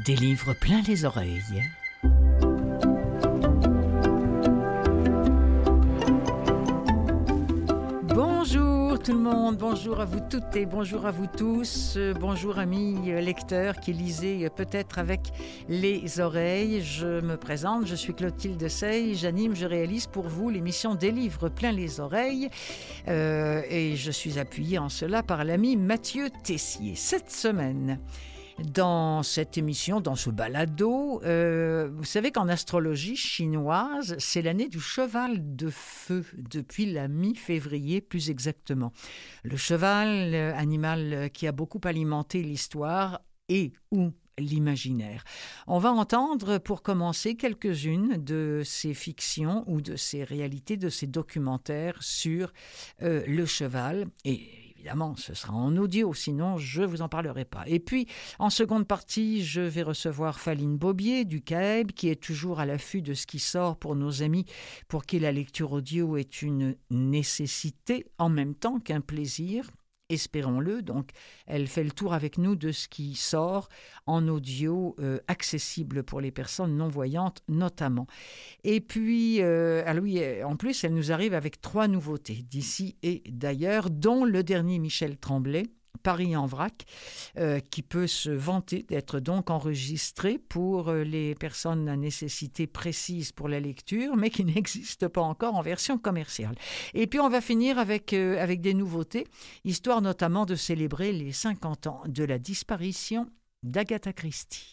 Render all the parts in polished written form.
Des livres plein les oreilles. Bonjour tout le monde, bonjour à vous toutes et bonjour à vous tous. Bonjour amis lecteurs qui lisez peut-être avec les oreilles. Je me présente, je suis Clotilde Sey, j'anime, je réalise pour vous l'émission Des livres plein les oreilles et je suis appuyée en cela par l'ami Mathieu Tessier. Cette semaine, dans cette émission, dans ce balado, vous savez qu'en astrologie chinoise, c'est l'année du cheval de feu, depuis la mi-février plus exactement. Le cheval, animal qui a beaucoup alimenté l'histoire et ou l'imaginaire. On va entendre pour commencer quelques-unes de ces fictions ou de ces réalités, de ces documentaires sur le cheval et évidemment, ce sera en audio, sinon je ne vous en parlerai pas. Et puis, en seconde partie, je vais recevoir Faline Bobier du CAEB, qui est toujours à l'affût de ce qui sort pour nos amis, pour qui la lecture audio est une nécessité en même temps qu'un plaisir. Espérons-le. Donc, elle fait le tour avec nous de ce qui sort en audio accessible pour les personnes non-voyantes notamment. Et puis, en plus, elle nous arrive avec 3 nouveautés d'ici et d'ailleurs, dont le dernier Michel Tremblay, Paris en vrac, qui peut se vanter d'être donc enregistré pour les personnes à nécessité précise pour la lecture, mais qui n'existe pas encore en version commerciale. Et puis on va finir avec des nouveautés, histoire notamment de célébrer les 50 ans de la disparition d'Agatha Christie.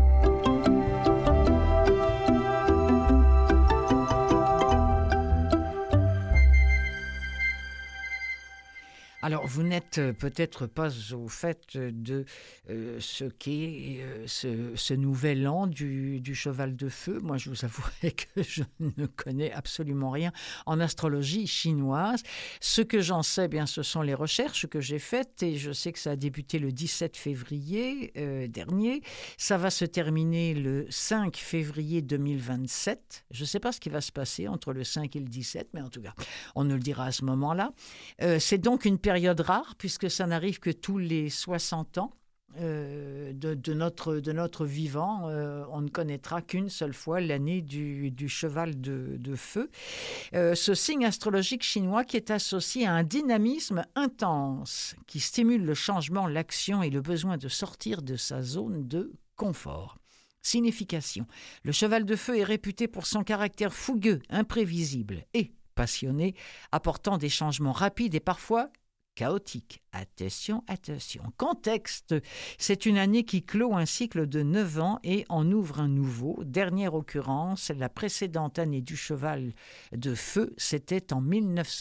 Alors, vous n'êtes peut-être pas au fait de ce qu'est ce nouvel an du cheval de feu. Moi, je vous avouerai que je ne connais absolument rien en astrologie chinoise. Ce que j'en sais, bien, ce sont les recherches que j'ai faites et je sais que ça a débuté le 17 février dernier. Ça va se terminer le 5 février 2027. Je ne sais pas ce qui va se passer entre le 5 et le 17, mais en tout cas, on nous le dira à ce moment-là. C'est donc une période rare, puisque ça n'arrive que tous les 60 ans de notre vivant. On ne connaîtra qu'une seule fois l'année du cheval de feu. Ce signe astrologique chinois qui est associé à un dynamisme intense, qui stimule le changement, l'action et le besoin de sortir de sa zone de confort. Signification. Le cheval de feu est réputé pour son caractère fougueux, imprévisible et passionné, apportant des changements rapides et parfois chaotique. Attention, attention. Contexte, c'est une année qui clôt un cycle de 9 ans et en ouvre un nouveau. Dernière occurrence, la précédente année du cheval de feu, c'était en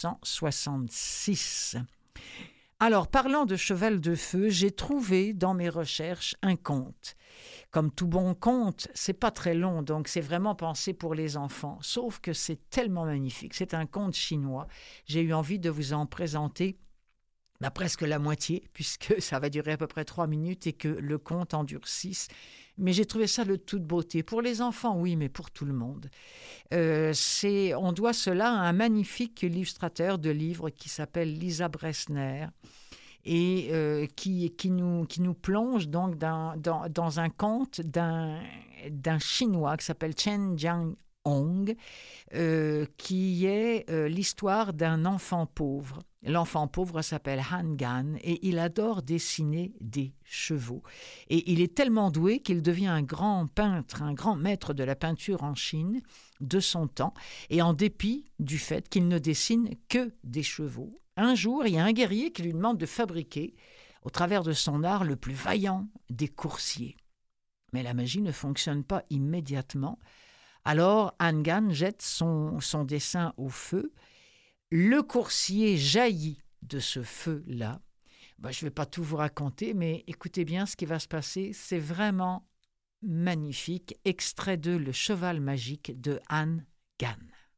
1966. Alors, parlant de cheval de feu, j'ai trouvé dans mes recherches un conte. Comme tout bon conte, c'est pas très long, donc c'est vraiment pensé pour les enfants. Sauf que c'est tellement magnifique. C'est un conte chinois. J'ai eu envie de vous en présenter presque la moitié, puisque ça va durer à peu près 3 minutes et que le conte en dure 6. Mais j'ai trouvé ça de toute beauté. Pour les enfants, oui, mais pour tout le monde. On doit cela à un magnifique illustrateur de livres qui s'appelle Lisa Bressner et qui nous plonge donc dans un conte d'un Chinois qui s'appelle Chen Jianhong, qui est l'histoire d'un enfant pauvre. L'enfant pauvre s'appelle Han Gan et il adore dessiner des chevaux. Et il est tellement doué qu'il devient un grand peintre, un grand maître de la peinture en Chine de son temps. Et en dépit du fait qu'il ne dessine que des chevaux, un jour, il y a un guerrier qui lui demande de fabriquer, au travers de son art, le plus vaillant des coursiers. Mais la magie ne fonctionne pas immédiatement. Alors, Han Gan jette son dessin au feu. Le coursier jaillit de ce feu-là. Je ne vais pas tout vous raconter, mais écoutez bien ce qui va se passer. C'est vraiment magnifique. Extrait de Le cheval magique de Han Gan.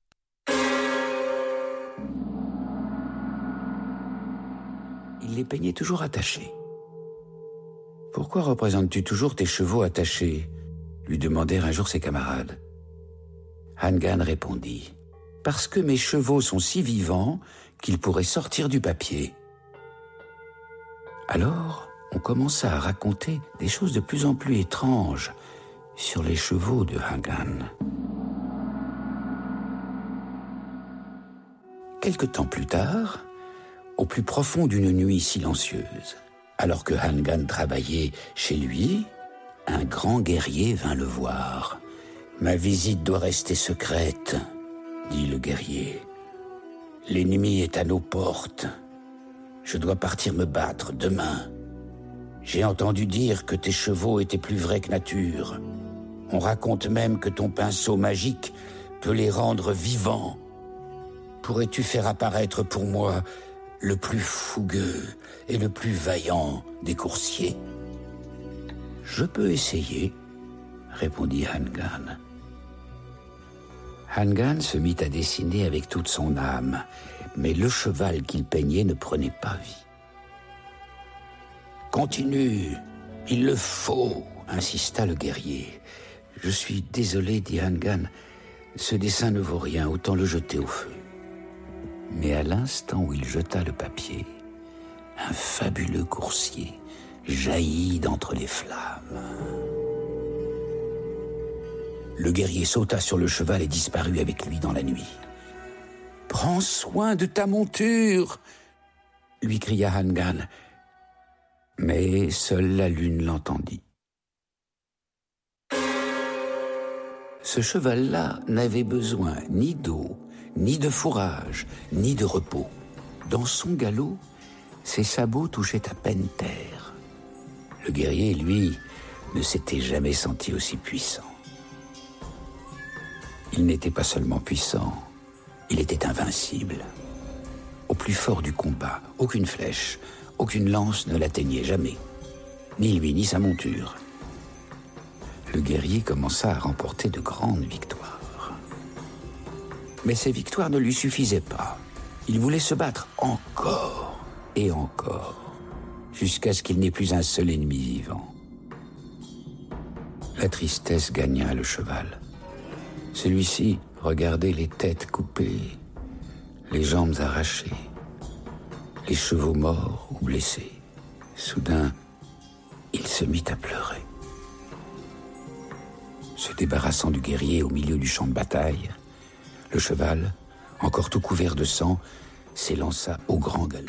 Il les peignait toujours attachés. « Pourquoi représentes-tu toujours tes chevaux attachés ?» lui demandèrent un jour ses camarades. Han Gan répondit « Parce que mes chevaux sont si vivants qu'ils pourraient sortir du papier. » Alors, on commença à raconter des choses de plus en plus étranges sur les chevaux de Hangan. Quelque temps plus tard, au plus profond d'une nuit silencieuse, alors que Hangan travaillait chez lui, un grand guerrier vint le voir. « Ma visite doit rester secrète, » dit le guerrier. « L'ennemi est à nos portes. Je dois partir me battre demain. J'ai entendu dire que tes chevaux étaient plus vrais que nature. On raconte même que ton pinceau magique peut les rendre vivants. Pourrais-tu faire apparaître pour moi le plus fougueux et le plus vaillant des coursiers ? » « Je peux essayer, » répondit Hangan. Hangan se mit à dessiner avec toute son âme, mais le cheval qu'il peignait ne prenait pas vie. « Continue, il le faut, » insista le guerrier. « Je suis désolé, » dit Hangan. « Ce dessin ne vaut rien, autant le jeter au feu. » Mais à l'instant où il jeta le papier, un fabuleux coursier jaillit d'entre les flammes. Le guerrier sauta sur le cheval et disparut avec lui dans la nuit. « Prends soin de ta monture !» lui cria Hangan. Mais seule la lune l'entendit. Ce cheval-là n'avait besoin ni d'eau, ni de fourrage, ni de repos. Dans son galop, ses sabots touchaient à peine terre. Le guerrier, lui, ne s'était jamais senti aussi puissant. Il n'était pas seulement puissant, il était invincible. Au plus fort du combat, aucune flèche, aucune lance ne l'atteignait jamais. Ni lui, ni sa monture. Le guerrier commença à remporter de grandes victoires. Mais ces victoires ne lui suffisaient pas. Il voulait se battre encore et encore, jusqu'à ce qu'il n'ait plus un seul ennemi vivant. La tristesse gagna le cheval. Celui-ci regardait les têtes coupées, les jambes arrachées, les chevaux morts ou blessés. Soudain, il se mit à pleurer. Se débarrassant du guerrier au milieu du champ de bataille, le cheval, encore tout couvert de sang, s'élança au grand galop.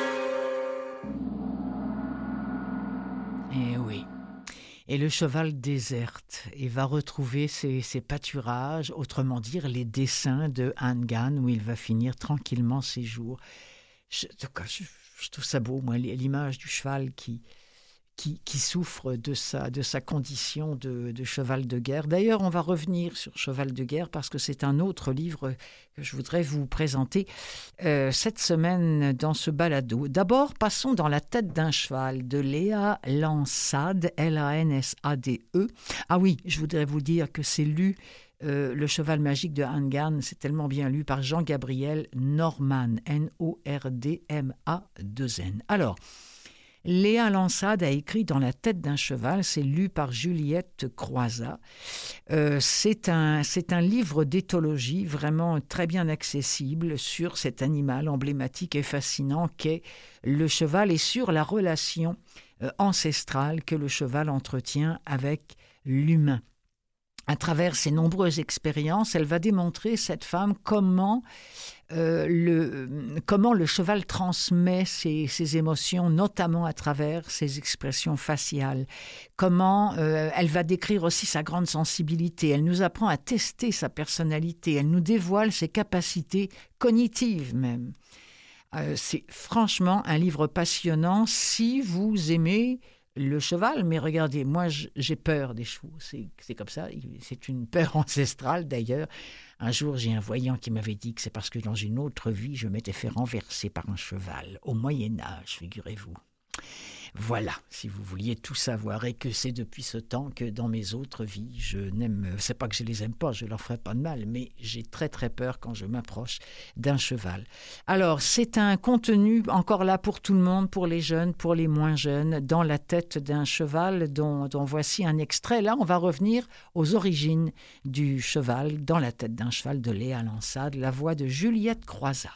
Eh oui. Et le cheval déserte et va retrouver ses pâturages, autrement dire les dessins de Hangan, où il va finir tranquillement ses jours. Je trouve ça beau, moi, l'image du cheval qui souffre de sa condition de cheval de guerre. D'ailleurs, on va revenir sur Cheval de guerre parce que c'est un autre livre que je voudrais vous présenter cette semaine dans ce balado. D'abord, passons dans La tête d'un cheval de Léa Lansade, Lansade. Ah oui, je voudrais vous dire que c'est lu, Le cheval magique de Hangan, c'est tellement bien lu par Jean-Gabriel Nordman, Nordman. Alors, Léa Lansade a écrit Dans la tête d'un cheval, c'est lu par Juliette Croizat. C'est un livre d'éthologie vraiment très bien accessible sur cet animal emblématique et fascinant qu'est le cheval et sur la relation ancestrale que le cheval entretient avec l'humain. À travers ses nombreuses expériences, elle va démontrer, cette femme, comment le cheval transmet ses émotions, notamment à travers ses expressions faciales. Comment elle va décrire aussi sa grande sensibilité. Elle nous apprend à tester sa personnalité. Elle nous dévoile ses capacités cognitives même. C'est franchement un livre passionnant si vous aimez le cheval, mais regardez, moi j'ai peur des chevaux, c'est comme ça, c'est une peur ancestrale d'ailleurs. Un jour j'ai un voyant qui m'avait dit que c'est parce que dans une autre vie je m'étais fait renverser par un cheval, au Moyen-Âge, figurez-vous. Voilà, si vous vouliez tout savoir, et que c'est depuis ce temps que dans mes autres vies, c'est pas que je les aime pas, je leur ferai pas de mal, mais j'ai très très peur quand je m'approche d'un cheval. Alors, c'est un contenu encore là pour tout le monde, pour les jeunes, pour les moins jeunes, Dans la tête d'un cheval, dont voici un extrait. Là, on va revenir aux origines du cheval, Dans la tête d'un cheval de Léa Lansade, la voix de Juliette Croizat.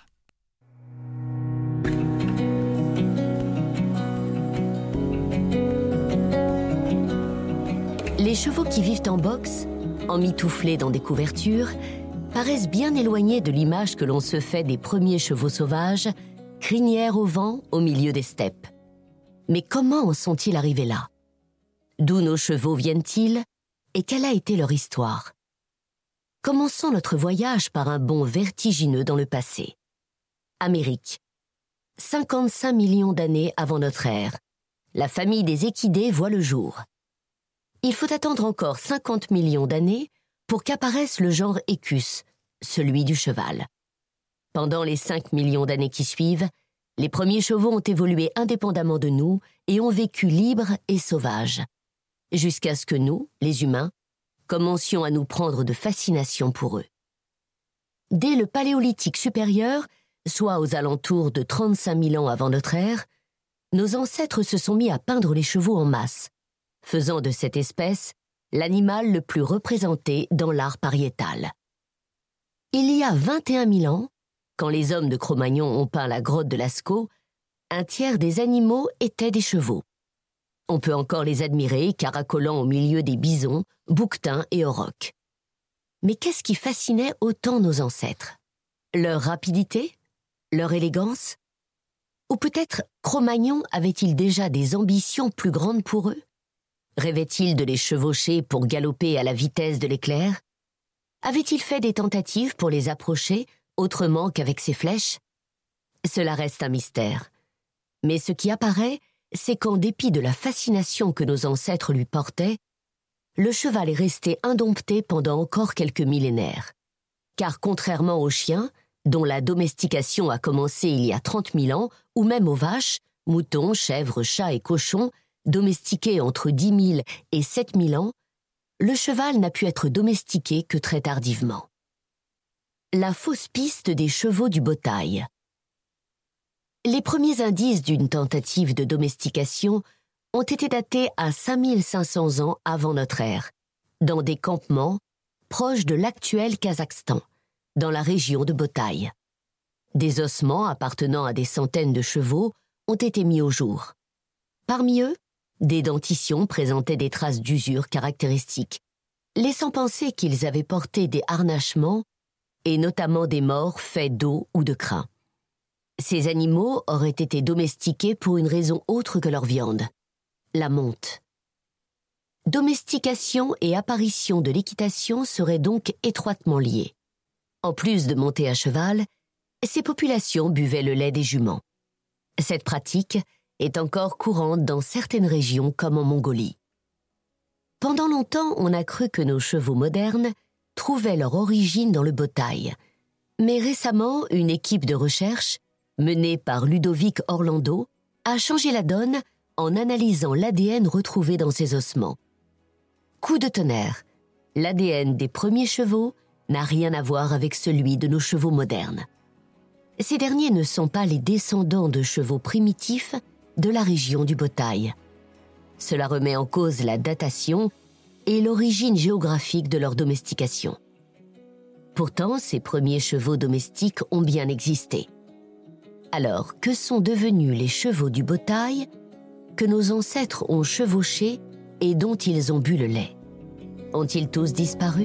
Les chevaux qui vivent en boxe, emmitouflés dans des couvertures, paraissent bien éloignés de l'image que l'on se fait des premiers chevaux sauvages, crinière au vent au milieu des steppes. Mais comment en sont-ils arrivés là? D'où nos chevaux viennent-ils et quelle a été leur histoire? Commençons notre voyage par un bond vertigineux dans le passé. Amérique. 55 millions d'années avant notre ère. La famille des équidés voit le jour. Il faut attendre encore 50 millions d'années pour qu'apparaisse le genre Equus, celui du cheval. Pendant les 5 millions d'années qui suivent, les premiers chevaux ont évolué indépendamment de nous et ont vécu libres et sauvages, jusqu'à ce que nous, les humains, commencions à nous prendre de fascination pour eux. Dès le Paléolithique supérieur, soit aux alentours de 35 000 ans avant notre ère, nos ancêtres se sont mis à peindre les chevaux en masse, faisant de cette espèce l'animal le plus représenté dans l'art pariétal. Il y a 21 000 ans, quand les hommes de Cro-Magnon ont peint la grotte de Lascaux, un tiers des animaux étaient des chevaux. On peut encore les admirer caracolant au milieu des bisons, bouquetins et aurochs. Mais qu'est-ce qui fascinait autant nos ancêtres? Leur rapidité? Leur élégance? Ou peut-être Cro-Magnon avait-il déjà des ambitions plus grandes pour eux? Rêvait-il de les chevaucher pour galoper à la vitesse de l'éclair? Avait-il fait des tentatives pour les approcher autrement qu'avec ses flèches? Cela reste un mystère. Mais ce qui apparaît, c'est qu'en dépit de la fascination que nos ancêtres lui portaient, le cheval est resté indompté pendant encore quelques millénaires. Car contrairement aux chiens, dont la domestication a commencé il y a 30 000 ans, ou même aux vaches, moutons, chèvres, chats et cochons, domestiqués entre 10 000 et 7 000 ans, le cheval n'a pu être domestiqué que très tardivement. La fausse piste des chevaux du Botail. Les premiers indices d'une tentative de domestication ont été datés à 5500 ans avant notre ère, dans des campements proches de l'actuel Kazakhstan, dans la région de Botaï. Des ossements appartenant à des centaines de chevaux ont été mis au jour. Parmi eux, des dentitions présentaient des traces d'usure caractéristiques, laissant penser qu'ils avaient porté des harnachements et notamment des morts faits d'os ou de crin. Ces animaux auraient été domestiqués pour une raison autre que leur viande, la monte. Domestication et apparition de l'équitation seraient donc étroitement liées. En plus de monter à cheval, ces populations buvaient le lait des juments. Cette pratique est encore courante dans certaines régions comme en Mongolie. Pendant longtemps, on a cru que nos chevaux modernes trouvaient leur origine dans le Botaï. Mais récemment, une équipe de recherche, menée par Ludovic Orlando, a changé la donne en analysant l'ADN retrouvé dans ces ossements. Coup de tonnerre, l'ADN des premiers chevaux n'a rien à voir avec celui de nos chevaux modernes. Ces derniers ne sont pas les descendants de chevaux primitifs de la région du Botaï. Cela remet en cause la datation et l'origine géographique de leur domestication. Pourtant, ces premiers chevaux domestiques ont bien existé. Alors, que sont devenus les chevaux du Botaï que nos ancêtres ont chevauchés et dont ils ont bu le lait? Ont-ils tous disparu?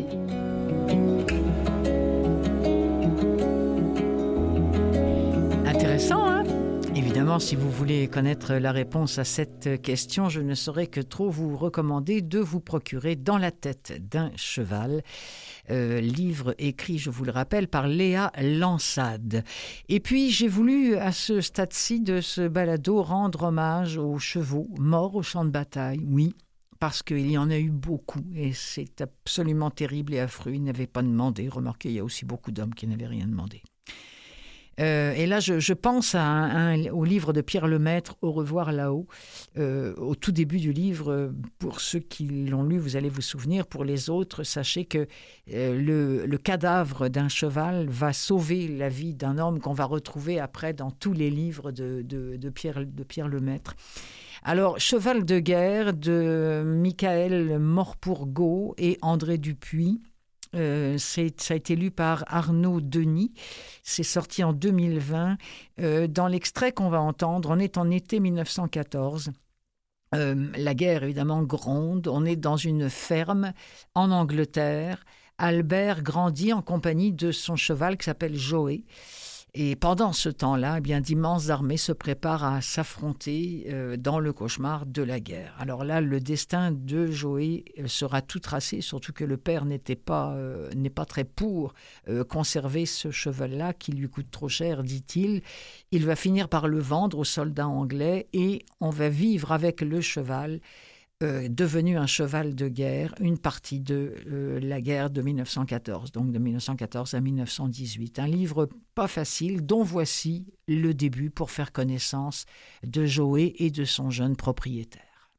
Intéressant, hein? Évidemment, si vous voulez connaître la réponse à cette question, je ne saurais que trop vous recommander de vous procurer Dans la tête d'un cheval, livre écrit, je vous le rappelle, par Léa Lansade. Et puis, j'ai voulu, à ce stade-ci de ce balado, rendre hommage aux chevaux morts au champ de bataille, oui, parce qu'il y en a eu beaucoup, et c'est absolument terrible et affreux. Ils n'avaient pas demandé. Remarquez, il y a aussi beaucoup d'hommes qui n'avaient rien demandé. Et là, je pense au livre de Pierre Lemaître, Au revoir là-haut, au tout début du livre. Pour ceux qui l'ont lu, vous allez vous souvenir. Pour les autres, sachez que le cadavre d'un cheval va sauver la vie d'un homme qu'on va retrouver après dans tous les livres de Pierre Lemaître. Alors, Cheval de guerre de Michael Morpurgo et André Dupuis. Ça a été lu par Arnaud Denis. C'est sorti en 2020. Dans l'extrait qu'on va entendre, on est en été 1914. La guerre, évidemment, gronde. On est dans une ferme en Angleterre. Albert grandit en compagnie de son cheval qui s'appelle Joey. Et pendant ce temps-là, eh bien, d'immenses armées se préparent à s'affronter dans le cauchemar de la guerre. Alors là, le destin de Joey sera tout tracé, surtout que le père n'est pas très pour conserver ce cheval-là qui lui coûte trop cher, dit-il. Il va finir par le vendre aux soldats anglais et on va vivre avec le cheval devenu un cheval de guerre, une partie de la guerre de 1914, donc de 1914 à 1918. Un livre pas facile, dont voici le début pour faire connaissance de Joey et de son jeune propriétaire.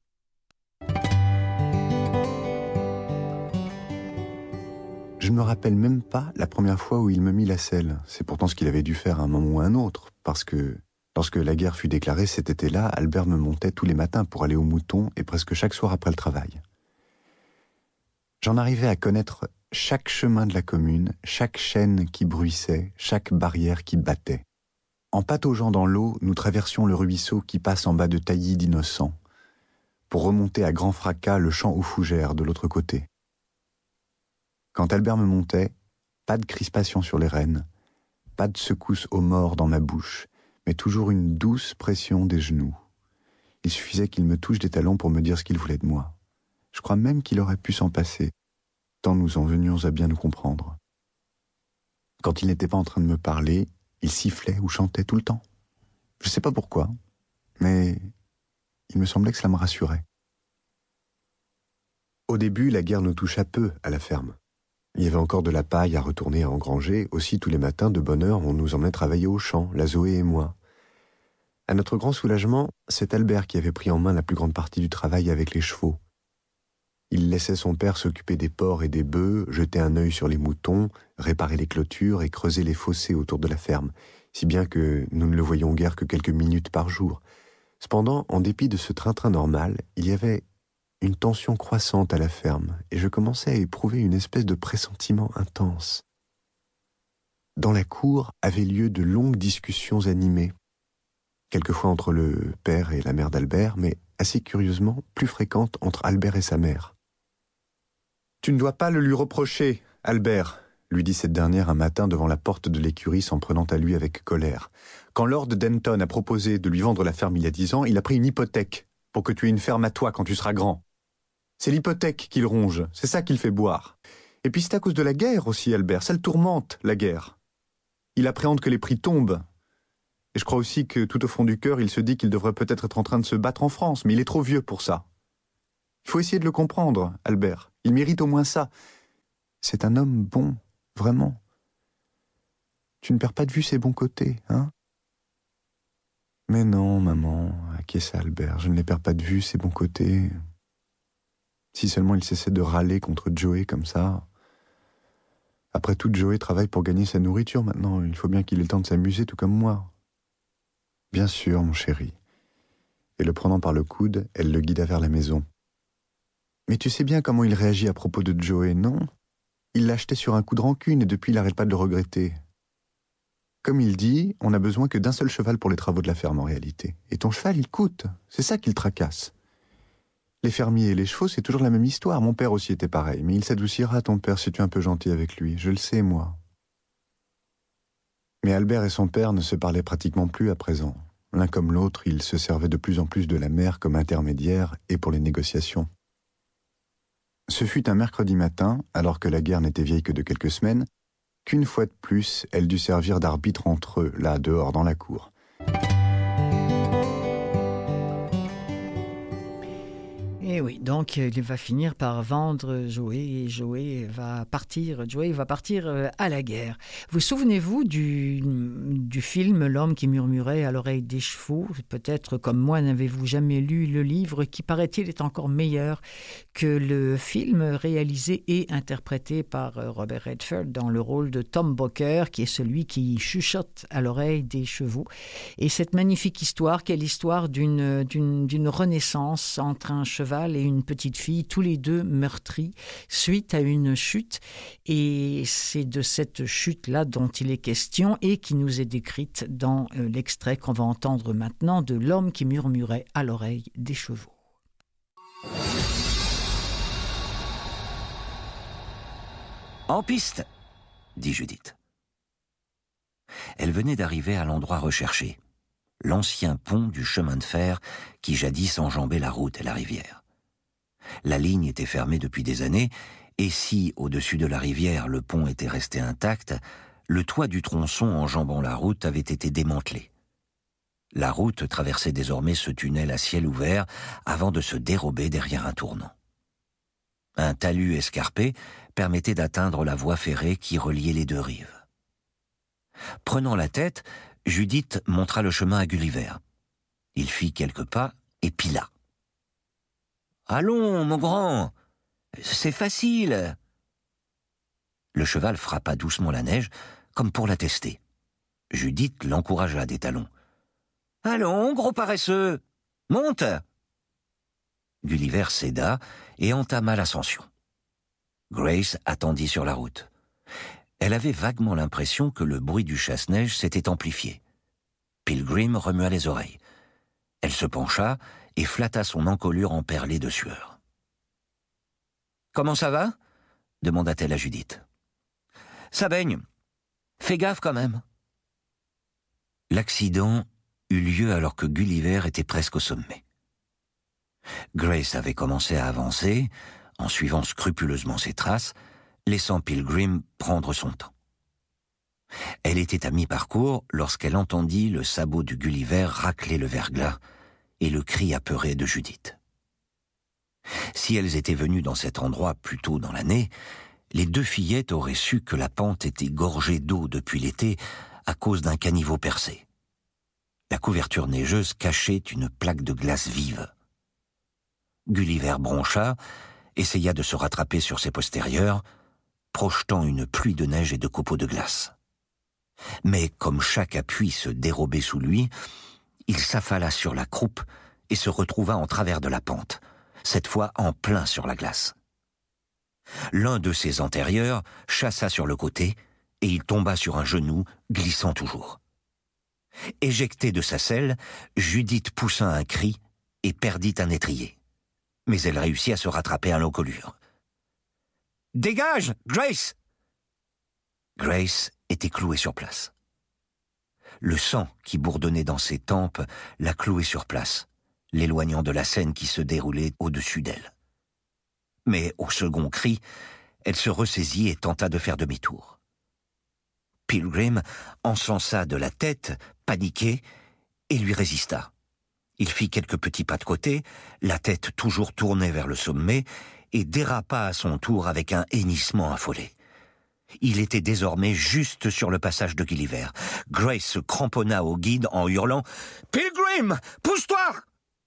Je ne me rappelle même pas la première fois où il me mit la selle. C'est pourtant ce qu'il avait dû faire à un moment ou à un autre, parce que lorsque la guerre fut déclarée cet été-là, Albert me montait tous les matins pour aller au mouton et presque chaque soir après le travail. J'en arrivais à connaître chaque chemin de la commune, chaque chêne qui bruissait, chaque barrière qui battait. En pataugeant dans l'eau, nous traversions le ruisseau qui passe en bas de taillis d'innocents, pour remonter à grand fracas le champ aux fougères de l'autre côté. Quand Albert me montait, pas de crispation sur les rênes, pas de secousse aux morts dans ma bouche, mais toujours une douce pression des genoux. Il suffisait qu'il me touche des talons pour me dire ce qu'il voulait de moi. Je crois même qu'il aurait pu s'en passer, tant nous en venions à bien nous comprendre. Quand il n'était pas en train de me parler, il sifflait ou chantait tout le temps. Je ne sais pas pourquoi, mais il me semblait que cela me rassurait. Au début, la guerre nous toucha peu à la ferme. Il y avait encore de la paille à retourner à engranger. Aussi, tous les matins, de bonne heure, on nous emmenait travailler au champ, la Zoé et moi. À notre grand soulagement, c'est Albert qui avait pris en main la plus grande partie du travail avec les chevaux. Il laissait son père s'occuper des porcs et des bœufs, jeter un œil sur les moutons, réparer les clôtures et creuser les fossés autour de la ferme, si bien que nous ne le voyions guère que quelques minutes par jour. Cependant, en dépit de ce train-train normal, il y avait une tension croissante à la ferme, et je commençais à éprouver une espèce de pressentiment intense. Dans la cour avaient lieu de longues discussions animées, quelquefois entre le père et la mère d'Albert, mais assez curieusement plus fréquentes entre Albert et sa mère. « Tu ne dois pas le lui reprocher, Albert », lui dit cette dernière un matin devant la porte de l'écurie s'en prenant à lui avec colère. « Quand Lord Denton a proposé de lui vendre la ferme il y a 10 ans, il a pris une hypothèque pour que tu aies une ferme à toi quand tu seras grand. C'est l'hypothèque qu'il ronge, c'est ça qu'il fait boire. Et puis c'est à cause de la guerre aussi, Albert, ça le tourmente, la guerre. Il appréhende que les prix tombent. Et je crois aussi que tout au fond du cœur, il se dit qu'il devrait peut-être être en train de se battre en France, mais il est trop vieux pour ça. Il faut essayer de le comprendre, Albert. Il mérite au moins ça. C'est un homme bon, vraiment. Tu ne perds pas de vue ses bons côtés, hein ? Mais non, maman, acquiesça Albert, je ne les perds pas de vue, ses bons côtés. Si seulement il cessait de râler contre Joey comme ça. Après tout, Joey travaille pour gagner sa nourriture maintenant. Il faut bien qu'il ait le temps de s'amuser, tout comme moi. Bien sûr, mon chéri. Et le prenant par le coude, elle le guida vers la maison. Mais tu sais bien comment il réagit à propos de Joey, non ? Il l'a acheté sur un coup de rancune et depuis il n'arrête pas de le regretter. Comme il dit, on n'a besoin que d'un seul cheval pour les travaux de la ferme en réalité. Et ton cheval, il coûte. C'est ça qui le tracasse. Les fermiers et les chevaux, c'est toujours la même histoire. Mon père aussi était pareil. Mais il s'adoucira, ton père, si tu es un peu gentil avec lui. Je le sais, moi. Mais Albert et son père ne se parlaient pratiquement plus à présent. L'un comme l'autre, ils se servaient de plus en plus de la mère comme intermédiaire et pour les négociations. Ce fut un mercredi matin, alors que la guerre n'était vieille que de quelques semaines, qu'une fois de plus, elle dut servir d'arbitre entre eux, là, dehors, dans la cour. Et oui, donc il va finir par vendre Joey et Joey va partir à la guerre. Vous souvenez-vous du film L'homme qui murmurait à l'oreille des chevaux ? Peut-être comme moi n'avez-vous jamais lu le livre qui paraît-il est encore meilleur que le film réalisé et interprété par Robert Redford dans le rôle de Tom Booker qui est celui qui chuchote à l'oreille des chevaux. Et cette magnifique histoire qui est l'histoire d'une renaissance entre un cheval et une petite fille, tous les deux meurtris suite à une chute. Et c'est de cette chute-là dont il est question et qui nous est décrite dans l'extrait qu'on va entendre maintenant de L'homme qui murmurait à l'oreille des chevaux. En piste, dit Judith. Elle venait d'arriver à l'endroit recherché, l'ancien pont du chemin de fer qui jadis enjambait la route et la rivière. La ligne était fermée depuis des années, et si, au-dessus de la rivière, le pont était resté intact, le toit du tronçon enjambant la route avait été démantelé. La route traversait désormais ce tunnel à ciel ouvert avant de se dérober derrière un tournant. Un talus escarpé permettait d'atteindre la voie ferrée qui reliait les deux rives. Prenant la tête, Judith montra le chemin à Gulliver. Il fit quelques pas et pila. « Allons, mon grand, c'est facile !» Le cheval frappa doucement la neige, comme pour la tester. Judith l'encouragea des talons. « Allons, gros paresseux, monte !» Gulliver céda et entama l'ascension. Grace attendit sur la route. Elle avait vaguement l'impression que le bruit du chasse-neige s'était amplifié. Pilgrim remua les oreilles. Elle se pencha et flatta son encolure emperlée de sueur. « Comment ça va ?» demanda-t-elle à Judith. « Ça baigne. Fais gaffe quand même. » L'accident eut lieu alors que Gulliver était presque au sommet. Grace avait commencé à avancer, en suivant scrupuleusement ses traces, laissant Pilgrim prendre son temps. Elle était à mi-parcours lorsqu'elle entendit le sabot du Gulliver racler le verglas et le cri apeuré de Judith. Si elles étaient venues dans cet endroit plus tôt dans l'année, les deux fillettes auraient su que la pente était gorgée d'eau depuis l'été à cause d'un caniveau percé. La couverture neigeuse cachait une plaque de glace vive. Gulliver broncha, essaya de se rattraper sur ses postérieurs, projetant une pluie de neige et de copeaux de glace. Mais comme chaque appui se dérobait sous lui, il s'affala sur la croupe et se retrouva en travers de la pente, cette fois en plein sur la glace. L'un de ses antérieurs chassa sur le côté et il tomba sur un genou, glissant toujours. Éjectée de sa selle, Judith poussa un cri et perdit un étrier. Mais elle réussit à se rattraper à l'encolure. « Dégage, Grace !» Grace était clouée sur place. Le sang qui bourdonnait dans ses tempes la clouait sur place, l'éloignant de la scène qui se déroulait au-dessus d'elle. Mais au second cri, elle se ressaisit et tenta de faire demi-tour. Pilgrim encensa de la tête, paniqué, et lui résista. Il fit quelques petits pas de côté, la tête toujours tournée vers le sommet, et dérapa à son tour avec un hennissement affolé. Il était désormais juste sur le passage de Gulliver. Grace se cramponna au guide en hurlant « Pilgrim, pousse-toi !»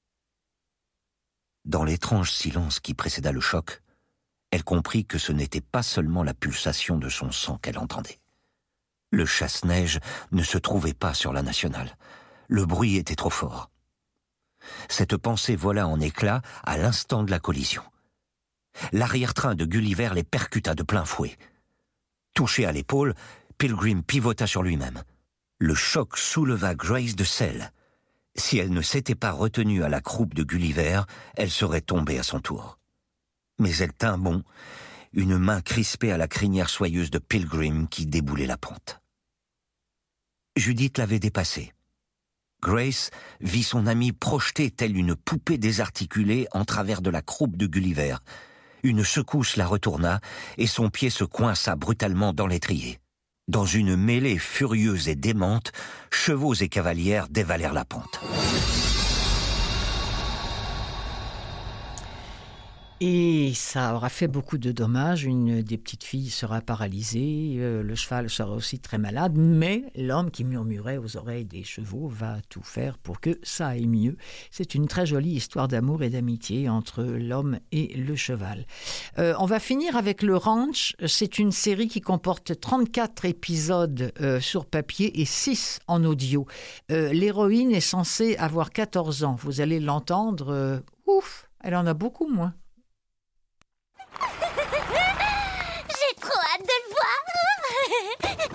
Dans l'étrange silence qui précéda le choc, elle comprit que ce n'était pas seulement la pulsation de son sang qu'elle entendait. Le chasse-neige ne se trouvait pas sur la nationale. Le bruit était trop fort. Cette pensée vola en éclats à l'instant de la collision. L'arrière-train de Gulliver les percuta de plein fouet. Touché à l'épaule, Pilgrim pivota sur lui-même. Le choc souleva Grace de selle. Si elle ne s'était pas retenue à la croupe de Gulliver, elle serait tombée à son tour. Mais elle tint bon, une main crispée à la crinière soyeuse de Pilgrim qui déboulait la pente. Judith l'avait dépassée. Grace vit son amie projetée telle une poupée désarticulée en travers de la croupe de Gulliver. Une secousse la retourna et son pied se coinça brutalement dans l'étrier. Dans une mêlée furieuse et démente, chevaux et cavalières dévalèrent la pente. Et ça aura fait beaucoup de dommages. Une des petites filles sera paralysée, le cheval sera aussi très malade, mais l'homme qui murmurait aux oreilles des chevaux va tout faire pour que ça aille mieux. C'est une très jolie histoire d'amour et d'amitié entre l'homme et le cheval. On va finir avec Le Ranch. C'est une série qui comporte 34 épisodes sur papier et 6 en audio. L'héroïne est censée avoir 14 ans. Vous allez l'entendre. Ouf, elle en a beaucoup moins. J'ai trop hâte de le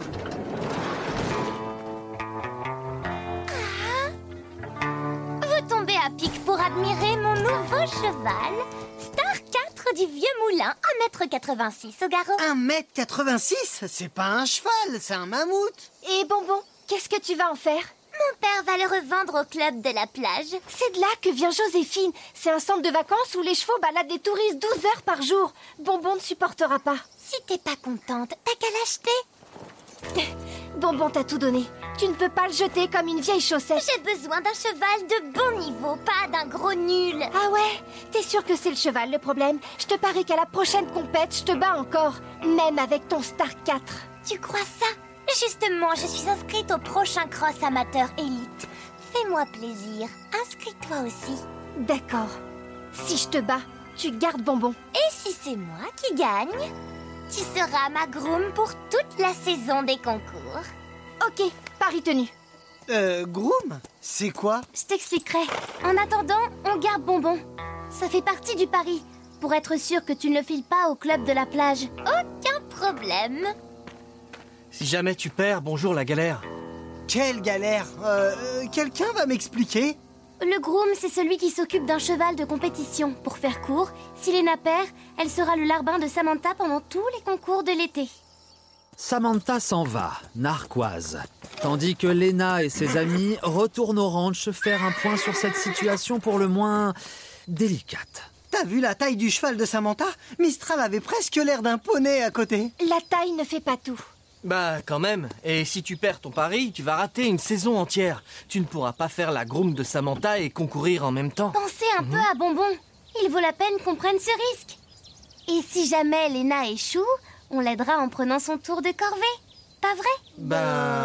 voir. Vous tombez à pic pour admirer mon nouveau cheval, Star 4 du vieux moulin, 1,86 m au garrot. 1,86 m? C'est pas un cheval, c'est un mammouth. Et Bonbon, qu'est-ce que tu vas en faire? Mon père va le revendre au club de la plage. C'est de là que vient Joséphine. C'est un centre de vacances où les chevaux baladent des touristes 12 heures par jour. Bonbon ne supportera pas. Si t'es pas contente, t'as qu'à l'acheter. Bonbon t'a tout donné. Tu ne peux pas le jeter comme une vieille chaussette. J'ai besoin d'un cheval de bon niveau, pas d'un gros nul. Ah ouais? T'es sûr que c'est le cheval le problème? Je te parie qu'à la prochaine compète, je te bats encore. Même avec ton Star 4. Tu crois ça? Justement, je suis inscrite au prochain cross amateur élite. Fais-moi plaisir, inscris-toi aussi. D'accord. Si je te bats, tu gardes Bonbon. Et si c'est moi qui gagne, tu seras ma groom pour toute la saison des concours. Ok, pari tenu. Groom? C'est quoi? Je t'expliquerai. En attendant, on garde Bonbon. Ça fait partie du pari, pour être sûr que tu ne le files pas au club de la plage. Aucun problème. Si jamais tu perds, bonjour la galère. Quelle galère? Quelqu'un va m'expliquer? Le groom, c'est celui qui s'occupe d'un cheval de compétition. Pour faire court, si Lena perd, elle sera le larbin de Samantha pendant tous les concours de l'été. Samantha s'en va, narquoise, tandis que Lena et ses amis retournent au ranch faire un point sur cette situation pour le moins délicate. T'as vu la taille du cheval de Samantha? Mistral avait presque l'air d'un poney à côté. La taille ne fait pas tout. Bah quand même, et si tu perds ton pari, tu vas rater une saison entière. Tu ne pourras pas faire la groom de Samantha et concourir en même temps. Pensez un peu à Bonbon, il vaut la peine qu'on prenne ce risque. Et si jamais Lena échoue, on l'aidera en prenant son tour de corvée, pas vrai?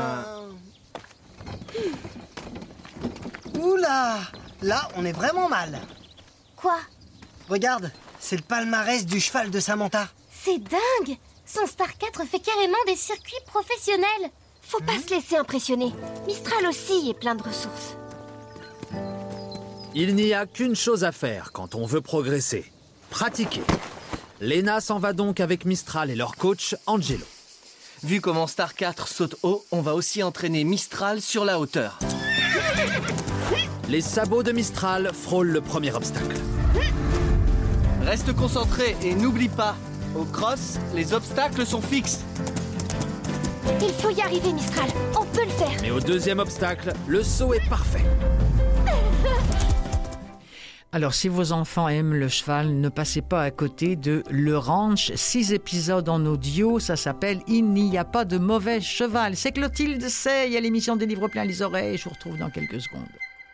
Oula! Là, on est vraiment mal. Quoi? Regarde, c'est le palmarès du cheval de Samantha. C'est dingue! Son Star 4 fait carrément des circuits professionnels. Faut pas se laisser impressionner. Mistral aussi est plein de ressources. Il n'y a qu'une chose à faire quand on veut progresser. Pratiquer. Lena s'en va donc avec Mistral et leur coach Angelo. Vu comment Star 4 saute haut, on va aussi entraîner Mistral sur la hauteur. Les sabots de Mistral frôlent le premier obstacle. Reste concentré et n'oublie pas, au cross, les obstacles sont fixes. Il faut y arriver, Mistral. On peut le faire. Mais au deuxième obstacle, le saut est parfait. Alors, si vos enfants aiment le cheval, ne passez pas à côté de Le Ranch. 6 épisodes en audio, ça s'appelle « Il n'y a pas de mauvais cheval ». C'est Clotilde Sey à l'émission des livres plein les oreilles. Je vous retrouve dans quelques secondes.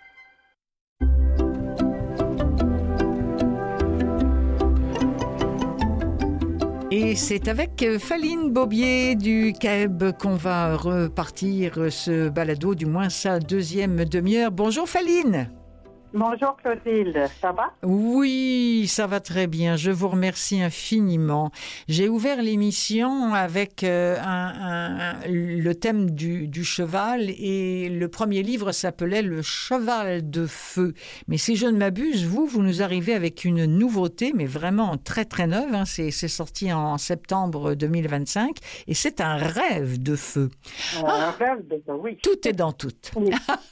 Et c'est avec Faline Bobier du CAEB qu'on va repartir ce balado, du moins sa deuxième demi-heure. Bonjour Faline. Bonjour Clotilde, ça va? Oui, ça va très bien, je vous remercie infiniment. J'ai ouvert l'émission avec le thème du cheval et le premier livre s'appelait « Le cheval de feu ». Mais si je ne m'abuse, vous nous arrivez avec une nouveauté, mais vraiment très très neuve, hein. C'est sorti en septembre 2025 et c'est un rêve de feu. Un rêve de feu, oui. Tout est dans tout. Oui.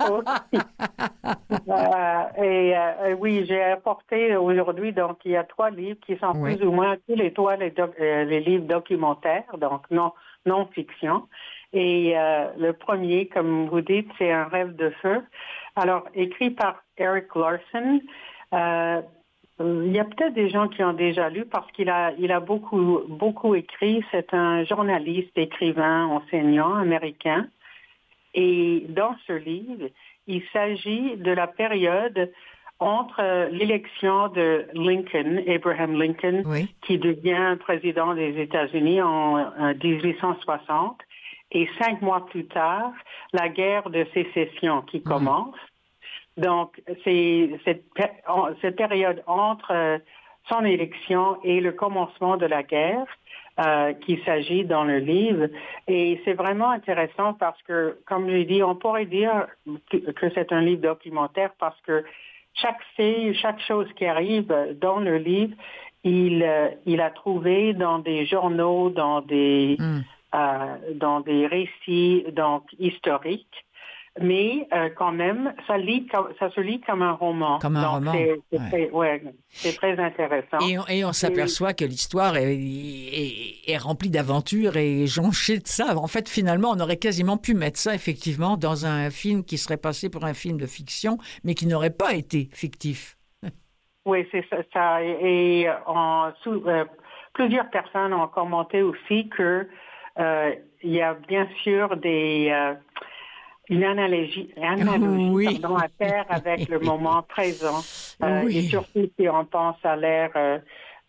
Oui, j'ai apporté aujourd'hui, donc il y a 3 livres qui sont plus ou moins tous les 3 les livres documentaires, donc non-fiction. Et le premier, comme vous dites, c'est Un rêve de feu. Alors, écrit par Eric Larson. Il y a peut-être des gens qui ont déjà lu parce qu'il a beaucoup écrit. C'est un journaliste, écrivain, enseignant américain. Et dans ce livre, il s'agit de la période entre l'élection de Lincoln, Abraham Lincoln, qui devient président des États-Unis en 1860, et 5 mois plus tard, la guerre de sécession qui commence. Donc, c'est cette période entre son élection et le commencement de la guerre qu'il s'agit dans le livre. Et c'est vraiment intéressant parce que, comme je dis, on pourrait dire que c'est un livre documentaire parce que chaque chose qui arrive dans le livre, il a trouvé dans des journaux, dans des récits donc historiques. mais quand même, ça se lit comme un roman. Comme un roman. C'est très intéressant. Et on s'aperçoit que l'histoire est remplie d'aventures et jonchée de ça. En fait, finalement, on aurait quasiment pu mettre ça, effectivement, dans un film qui serait passé pour un film de fiction, mais qui n'aurait pas été fictif. Oui, c'est ça. Et plusieurs personnes ont commenté aussi que il y a bien sûr une analogie oui. à faire avec le moment présent. Oui. Et surtout si on pense à l'ère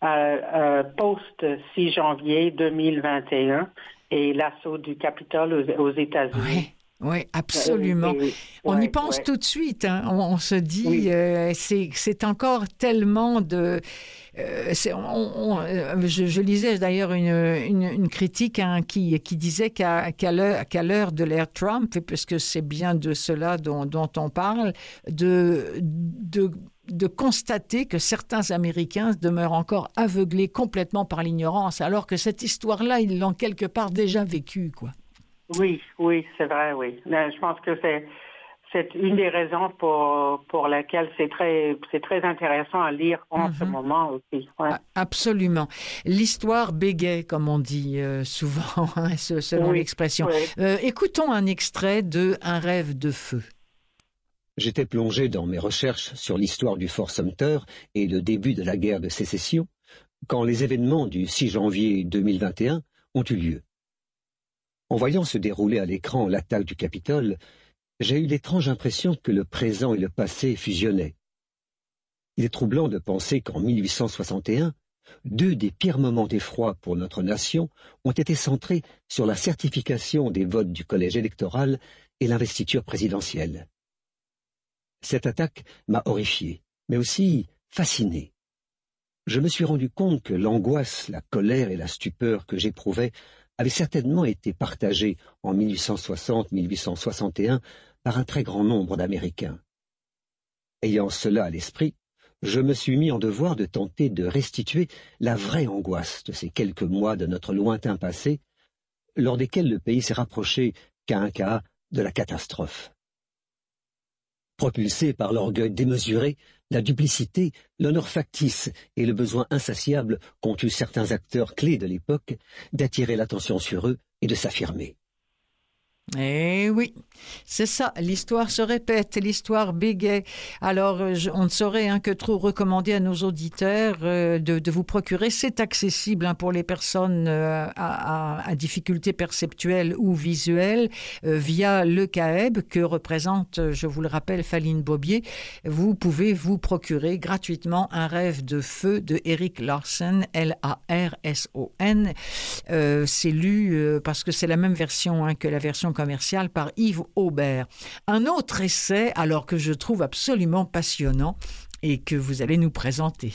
post-6 janvier 2021 et l'assaut du Capitole aux États-Unis. Oui, absolument. On y pense tout de suite. Hein. On se dit, c'est encore tellement de... je lisais d'ailleurs une critique qui disait qu'à l'heure de l'ère Trump, puisque c'est bien de cela dont on parle, de constater que certains Américains demeurent encore aveuglés complètement par l'ignorance, alors que cette histoire-là, ils l'ont quelque part déjà vécue, quoi. Oui, c'est vrai, oui. Je pense que c'est une des raisons pour laquelle c'est très intéressant à lire en ce moment aussi. Ouais. Absolument. L'histoire bégaie, comme on dit souvent, selon l'expression. Oui. Écoutons un extrait de Un rêve de feu. J'étais plongé dans mes recherches sur l'histoire du Fort Sumter et le début de la guerre de sécession quand les événements du 6 janvier 2021 ont eu lieu. En voyant se dérouler à l'écran l'attaque du Capitole, j'ai eu l'étrange impression que le présent et le passé fusionnaient. Il est troublant de penser qu'en 1861, 2 des pires moments d'effroi pour notre nation ont été centrés sur la certification des votes du collège électoral et l'investiture présidentielle. Cette attaque m'a horrifié, mais aussi fasciné. Je me suis rendu compte que l'angoisse, la colère et la stupeur que j'éprouvais avaient certainement été partagées en 1860-1861 par un très grand nombre d'Américains. Ayant cela à l'esprit, je me suis mis en devoir de tenter de restituer la vraie angoisse de ces quelques mois de notre lointain passé, lors desquels le pays s'est rapproché qu'à un cas de la catastrophe. Propulsé par l'orgueil démesuré, la duplicité, l'honneur factice et le besoin insatiable qu'ont eu certains acteurs clés de l'époque d'attirer l'attention sur eux et de s'affirmer. Eh oui, c'est ça, l'histoire se répète, l'histoire bégaie. Alors, on ne saurait que trop recommander à nos auditeurs de vous procurer. C'est accessible pour les personnes à difficultés perceptuelles ou visuelles via le CAEB que représente, je vous le rappelle, Faline Bobier. Vous pouvez vous procurer gratuitement Un rêve de feu de Erik Larson, Larson. C'est lu parce que c'est la même version que la version commercial par Yves Aubert. Un autre essai, alors que je trouve absolument passionnant et que vous allez nous présenter.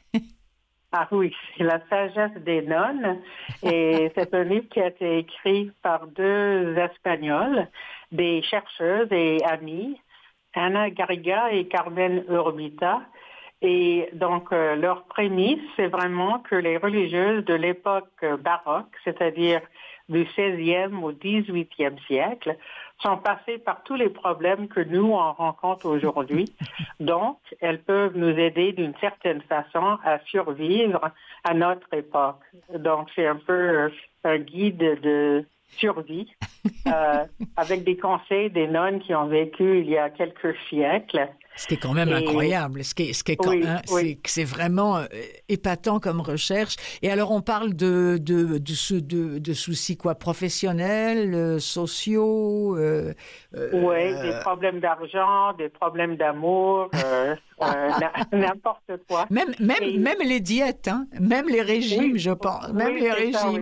Ah oui, c'est La sagesse des nonnes. Et c'est un livre qui a été écrit par 2 Espagnols, des chercheuses et amies, Ana Garriga et Carmen Urbita. Et donc, leur prémisse, c'est vraiment que les religieuses de l'époque baroque, c'est-à-dire du 16e au 18e siècle, sont passées par tous les problèmes que nous, on rencontre aujourd'hui. Donc, elles peuvent nous aider d'une certaine façon à survivre à notre époque. Donc, c'est un peu un guide de survie avec des conseils des nonnes qui ont vécu il y a quelques siècres. Ce qui est quand même incroyable, c'est vraiment épatant comme recherche. Et alors on parle de soucis professionnels, sociaux. Des problèmes d'argent, des problèmes d'amour, n'importe quoi. Même les diètes, même les régimes, je pense, les régimes.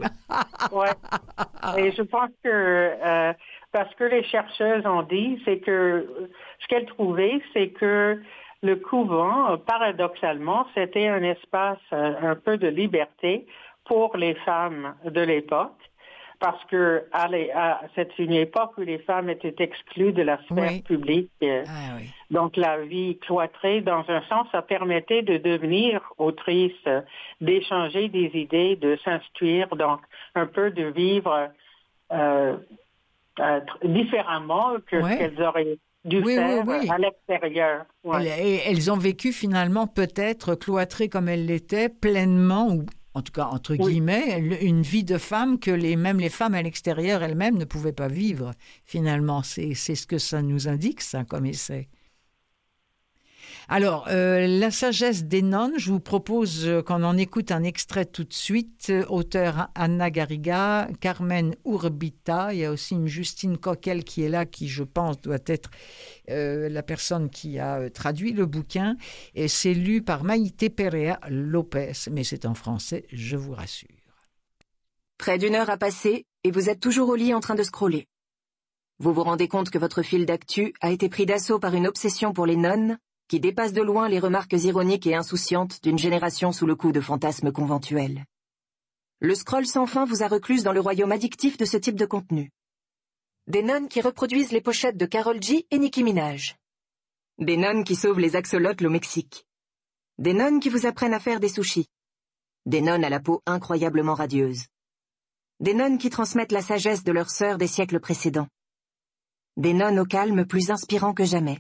Et je pense que parce que les chercheuses ont dit, c'est que ce qu'elles trouvaient, c'est que le couvent, paradoxalement, c'était un espace un peu de liberté pour les femmes de l'époque, parce que c'est une époque où les femmes étaient exclues de la sphère publique. Donc la vie cloîtrée, dans un sens, ça permettait de devenir autrice, d'échanger des idées, de s'instruire, donc un peu de vivre différemment que ce qu'elles auraient dû faire à l'extérieur. Ouais. Elles ont vécu finalement peut-être cloîtrées comme elles l'étaient, pleinement, ou en tout cas entre guillemets, une vie de femme que même les femmes à l'extérieur elles-mêmes ne pouvaient pas vivre finalement. C'est ce que ça nous indique, ça, comme essai. Alors, La sagesse des nonnes, je vous propose qu'on en écoute un extrait tout de suite. Auteur Anna Garriga, Carmen Urbita, il y a aussi une Justine Coquel qui est là, qui je pense doit être la personne qui a traduit le bouquin. Et c'est lu par Maïté Perea Lopez, mais c'est en français, je vous rassure. Près d'1 heure a passé et vous êtes toujours au lit en train de scroller. Vous vous rendez compte que votre fil d'actu a été pris d'assaut par une obsession pour les nonnes qui dépasse de loin les remarques ironiques et insouciantes d'une génération sous le coup de fantasmes conventuels. Le scroll sans fin vous a recluse dans le royaume addictif de ce type de contenu. Des nonnes qui reproduisent les pochettes de Karol G et Nicki Minaj. Des nonnes qui sauvent les axolotls au Mexique. Des nonnes qui vous apprennent à faire des sushis. Des nonnes à la peau incroyablement radieuse. Des nonnes qui transmettent la sagesse de leurs sœurs des siècles précédents. Des nonnes au calme plus inspirant que jamais.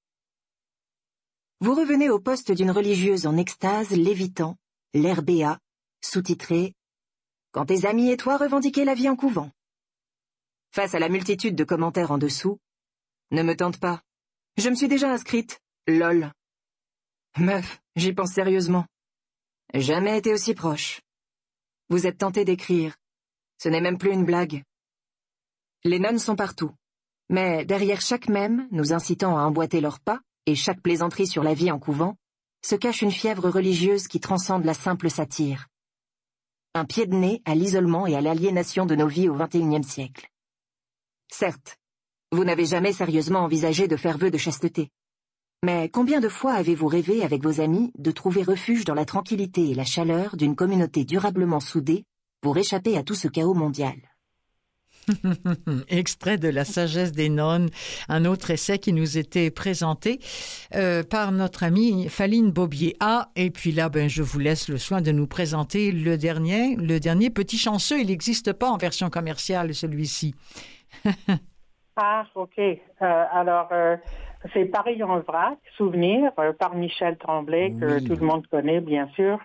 Vous revenez au poste d'une religieuse en extase lévitant, l'air béat, sous-titré « Quand tes amis et toi revendiquez la vie en couvent ». Face à la multitude de commentaires en dessous, « Ne me tente pas. Je me suis déjà inscrite. Lol. » Meuf, j'y pense sérieusement. Jamais été aussi proche. Vous êtes tenté d'écrire. Ce n'est même plus une blague. Les nonnes sont partout. Mais derrière chaque mème, nous incitant à emboîter leurs pas, et chaque plaisanterie sur la vie en couvent, se cache une fièvre religieuse qui transcende la simple satire. Un pied de nez à l'isolement et à l'aliénation de nos vies au XXIe siècle. Certes, vous n'avez jamais sérieusement envisagé de faire vœu de chasteté. Mais combien de fois avez-vous rêvé avec vos amis de trouver refuge dans la tranquillité et la chaleur d'une communauté durablement soudée pour échapper à tout ce chaos mondial ? Extrait de La sagesse des nonnes, un autre essai qui nous était présenté par notre amie Faline Bobier. Et puis là, je vous laisse le soin de nous présenter le dernier petit chanceux. Il n'existe pas en version commerciale, celui-ci. OK. Alors, c'est Paris en vrac, Souvenir, par Michel Tremblay, que tout le monde connaît, bien sûr.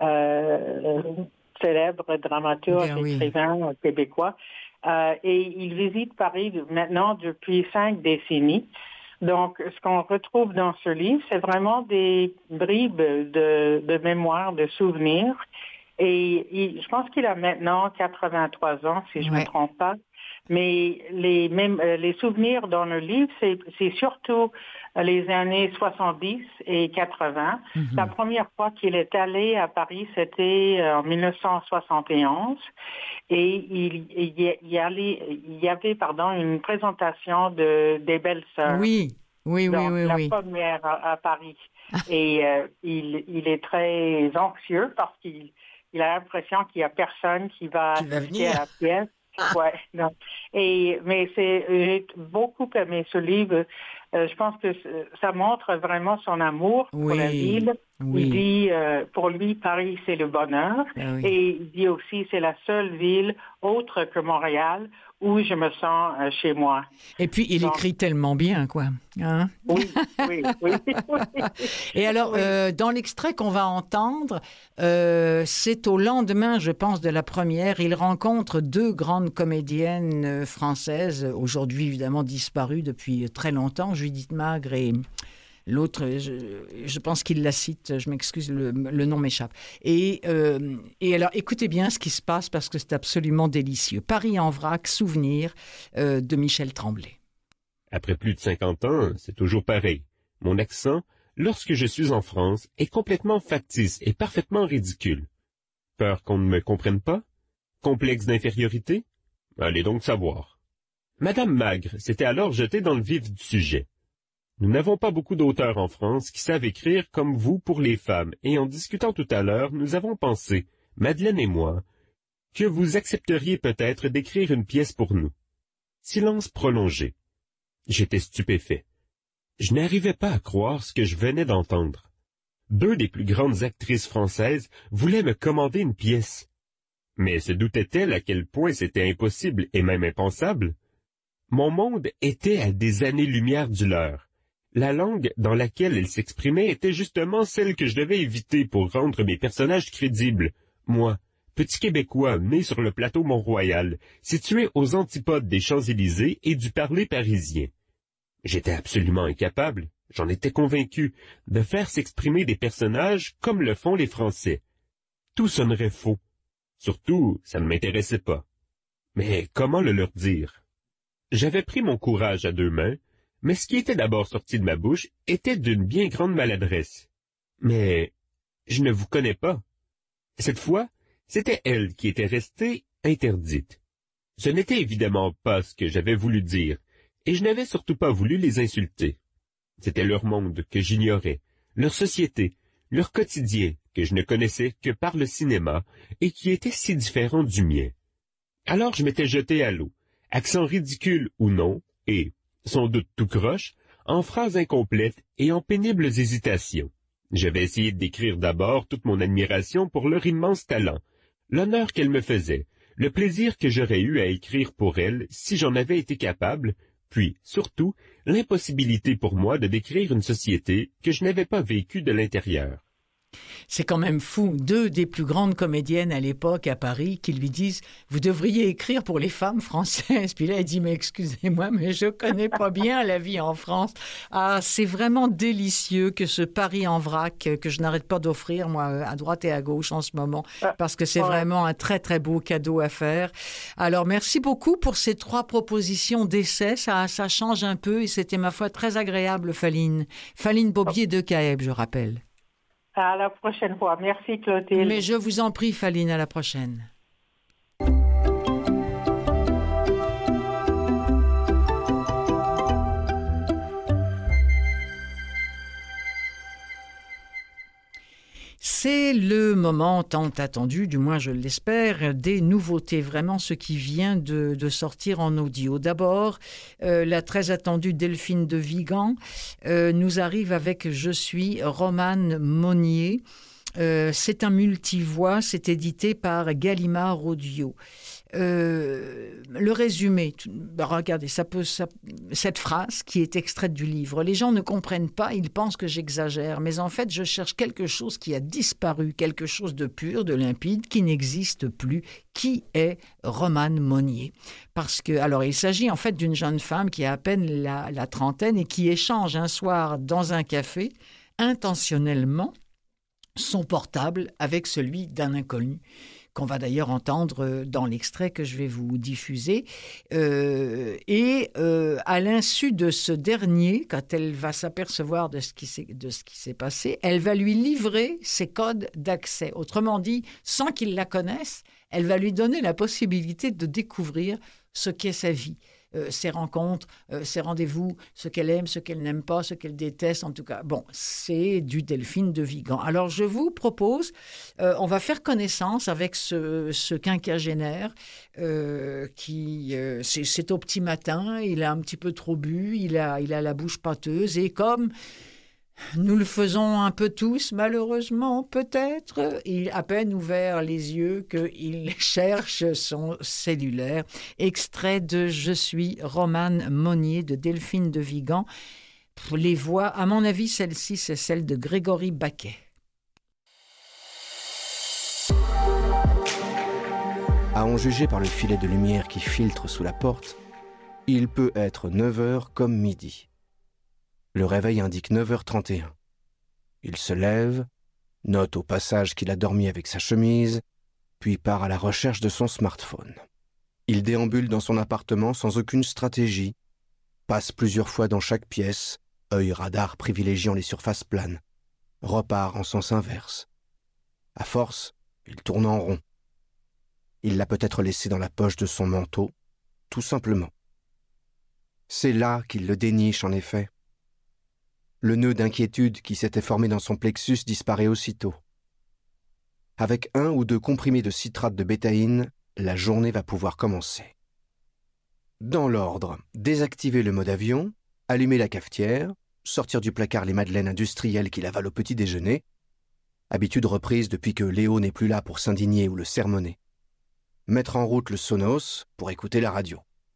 Célèbre dramaturge, écrivain québécois. Et il visite Paris maintenant depuis 5 décennies. Donc, ce qu'on retrouve dans ce livre, c'est vraiment des bribes de mémoire, de souvenirs. Et je pense qu'il a maintenant 83 ans, si je ne me trompe pas. Mais les souvenirs dans le livre, c'est surtout les années 70 et 80. La première fois qu'il est allé à Paris, c'était en 1971. Et il y avait une présentation des Belles-Sœurs. Oui. La première à Paris. Et il est très anxieux parce qu'il a l'impression qu'il n'y a personne qui va assister à la pièce. Mais j'ai beaucoup aimé ce livre. Je pense que ça montre vraiment son amour pour la ville. Il dit, pour lui, Paris, c'est le bonheur. Et il dit aussi, c'est la seule ville autre que Montréal où je me sens chez moi. Et puis, il écrit tellement bien, quoi. Hein? Oui. Et alors, dans l'extrait qu'on va entendre, c'est au lendemain, je pense, de la première. Il rencontre 2 grandes comédiennes françaises, aujourd'hui évidemment disparues depuis très longtemps, Judith Magre et l'autre, je pense qu'il la cite, je m'excuse, le nom m'échappe. Et alors, écoutez bien ce qui se passe parce que c'est absolument délicieux. Paris en vrac, souvenir de Michel Tremblay. Après plus de 50 ans, c'est toujours pareil. Mon accent, lorsque je suis en France, est complètement factice et parfaitement ridicule. Peur qu'on ne me comprenne pas? Complexe d'infériorité? Allez donc savoir. Madame Magre s'était alors jetée dans le vif du sujet. Nous n'avons pas beaucoup d'auteurs en France qui savent écrire comme vous pour les femmes, et en discutant tout à l'heure, nous avons pensé, Madeleine et moi, que vous accepteriez peut-être d'écrire une pièce pour nous. Silence prolongé. J'étais stupéfait. Je n'arrivais pas à croire ce que je venais d'entendre. 2 des plus grandes actrices françaises voulaient me commander une pièce. Mais se doutait-elle à quel point c'était impossible et même impensable? Mon monde était à des années-lumière du leur. La langue dans laquelle elle s'exprimait était justement celle que je devais éviter pour rendre mes personnages crédibles. Moi, petit Québécois né sur le plateau Mont-Royal, situé aux antipodes des Champs-Élysées et du parler parisien. J'étais absolument incapable, j'en étais convaincu, de faire s'exprimer des personnages comme le font les Français. Tout sonnerait faux. Surtout, ça ne m'intéressait pas. Mais comment le leur dire? J'avais pris mon courage à deux mains, mais ce qui était d'abord sorti de ma bouche était d'une bien grande maladresse. Mais je ne vous connais pas. Cette fois, c'était elle qui était restée interdite. Ce n'était évidemment pas ce que j'avais voulu dire, et je n'avais surtout pas voulu les insulter. C'était leur monde que j'ignorais, leur société, leur quotidien que je ne connaissais que par le cinéma et qui était si différent du mien. Alors je m'étais jeté à l'eau, accent ridicule ou non, et, sans doute tout croche, en phrases incomplètes et en pénibles hésitations. J'avais essayé de décrire d'abord toute mon admiration pour leur immense talent, l'honneur qu'elle me faisait, le plaisir que j'aurais eu à écrire pour elle si j'en avais été capable, puis, surtout, l'impossibilité pour moi de décrire une société que je n'avais pas vécue de l'intérieur. C'est quand même fou, 2 des plus grandes comédiennes à l'époque à Paris qui lui disent « Vous devriez écrire pour les femmes françaises ». Puis là, elle dit « Mais excusez-moi, mais je connais pas bien la vie en France ». Ah, c'est vraiment délicieux que ce Paris en vrac que je n'arrête pas d'offrir, moi, à droite et à gauche en ce moment, parce que c'est vraiment un très, très beau cadeau à faire. Alors, merci beaucoup pour ces 3 propositions d'essai. Ça change un peu et c'était, ma foi, très agréable, Faline. Faline Bobier de Caeb, je rappelle. À la prochaine fois. Merci, Clotilde. Mais je vous en prie, Faline, à la prochaine. C'est le moment tant attendu, du moins je l'espère, des nouveautés, vraiment ce qui vient de sortir en audio. D'abord, la très attendue Delphine de Vigan nous arrive avec « Je suis » Romane Monnier. C'est un multivoix, c'est édité par Gallimard Audio. Le résumé, regardez, cette phrase qui est extraite du livre. Les gens ne comprennent pas, ils pensent que j'exagère, mais en fait, je cherche quelque chose qui a disparu, quelque chose de pur, de limpide, qui n'existe plus. Qui est Romane Monnier? Parce que, alors, il s'agit en fait d'une jeune femme qui a à peine la trentaine et qui échange un soir dans un café, intentionnellement, son portable avec celui d'un inconnu, qu'on va d'ailleurs entendre dans l'extrait que je vais vous diffuser. À l'insu de ce dernier, quand elle va s'apercevoir de ce qui s'est passé, elle va lui livrer ses codes d'accès. Autrement dit, sans qu'il la connaisse, elle va lui donner la possibilité de découvrir ce qu'est sa vie. Ses rencontres, ses rendez-vous, ce qu'elle aime, ce qu'elle n'aime pas, ce qu'elle déteste, en tout cas. Bon, c'est du Delphine de Vigan. Alors, je vous propose, on va faire connaissance avec ce quinquagénaire qui, c'est au petit matin, il a un petit peu trop bu, il a la bouche pâteuse et comme nous le faisons un peu tous, malheureusement, peut-être. Il a à peine ouvert les yeux qu'il cherche son cellulaire. Extrait de « Je suis » Romane Monnier de Delphine de Vigan. Les voix, à mon avis, celle-ci, c'est celle de Grégory Baquet. À en juger par le filet de lumière qui filtre sous la porte, il peut être 9h comme midi. Le réveil indique 9h31. Il se lève, note au passage qu'il a dormi avec sa chemise, puis part à la recherche de son smartphone. Il déambule dans son appartement sans aucune stratégie, passe plusieurs fois dans chaque pièce, œil radar privilégiant les surfaces planes, repart en sens inverse. À force, il tourne en rond. Il l'a peut-être laissé dans la poche de son manteau, tout simplement. C'est là qu'il le déniche en effet. Le nœud d'inquiétude qui s'était formé dans son plexus disparaît aussitôt. Avec 1 ou 2 comprimés de citrate de bétaïne, la journée va pouvoir commencer. Dans l'ordre, désactiver le mode avion, allumer la cafetière, sortir du placard les madeleines industrielles qu'il avale au petit déjeuner, habitude reprise depuis que Léo n'est plus là pour s'indigner ou le sermonner. Mettre en route le Sonos pour écouter la radio.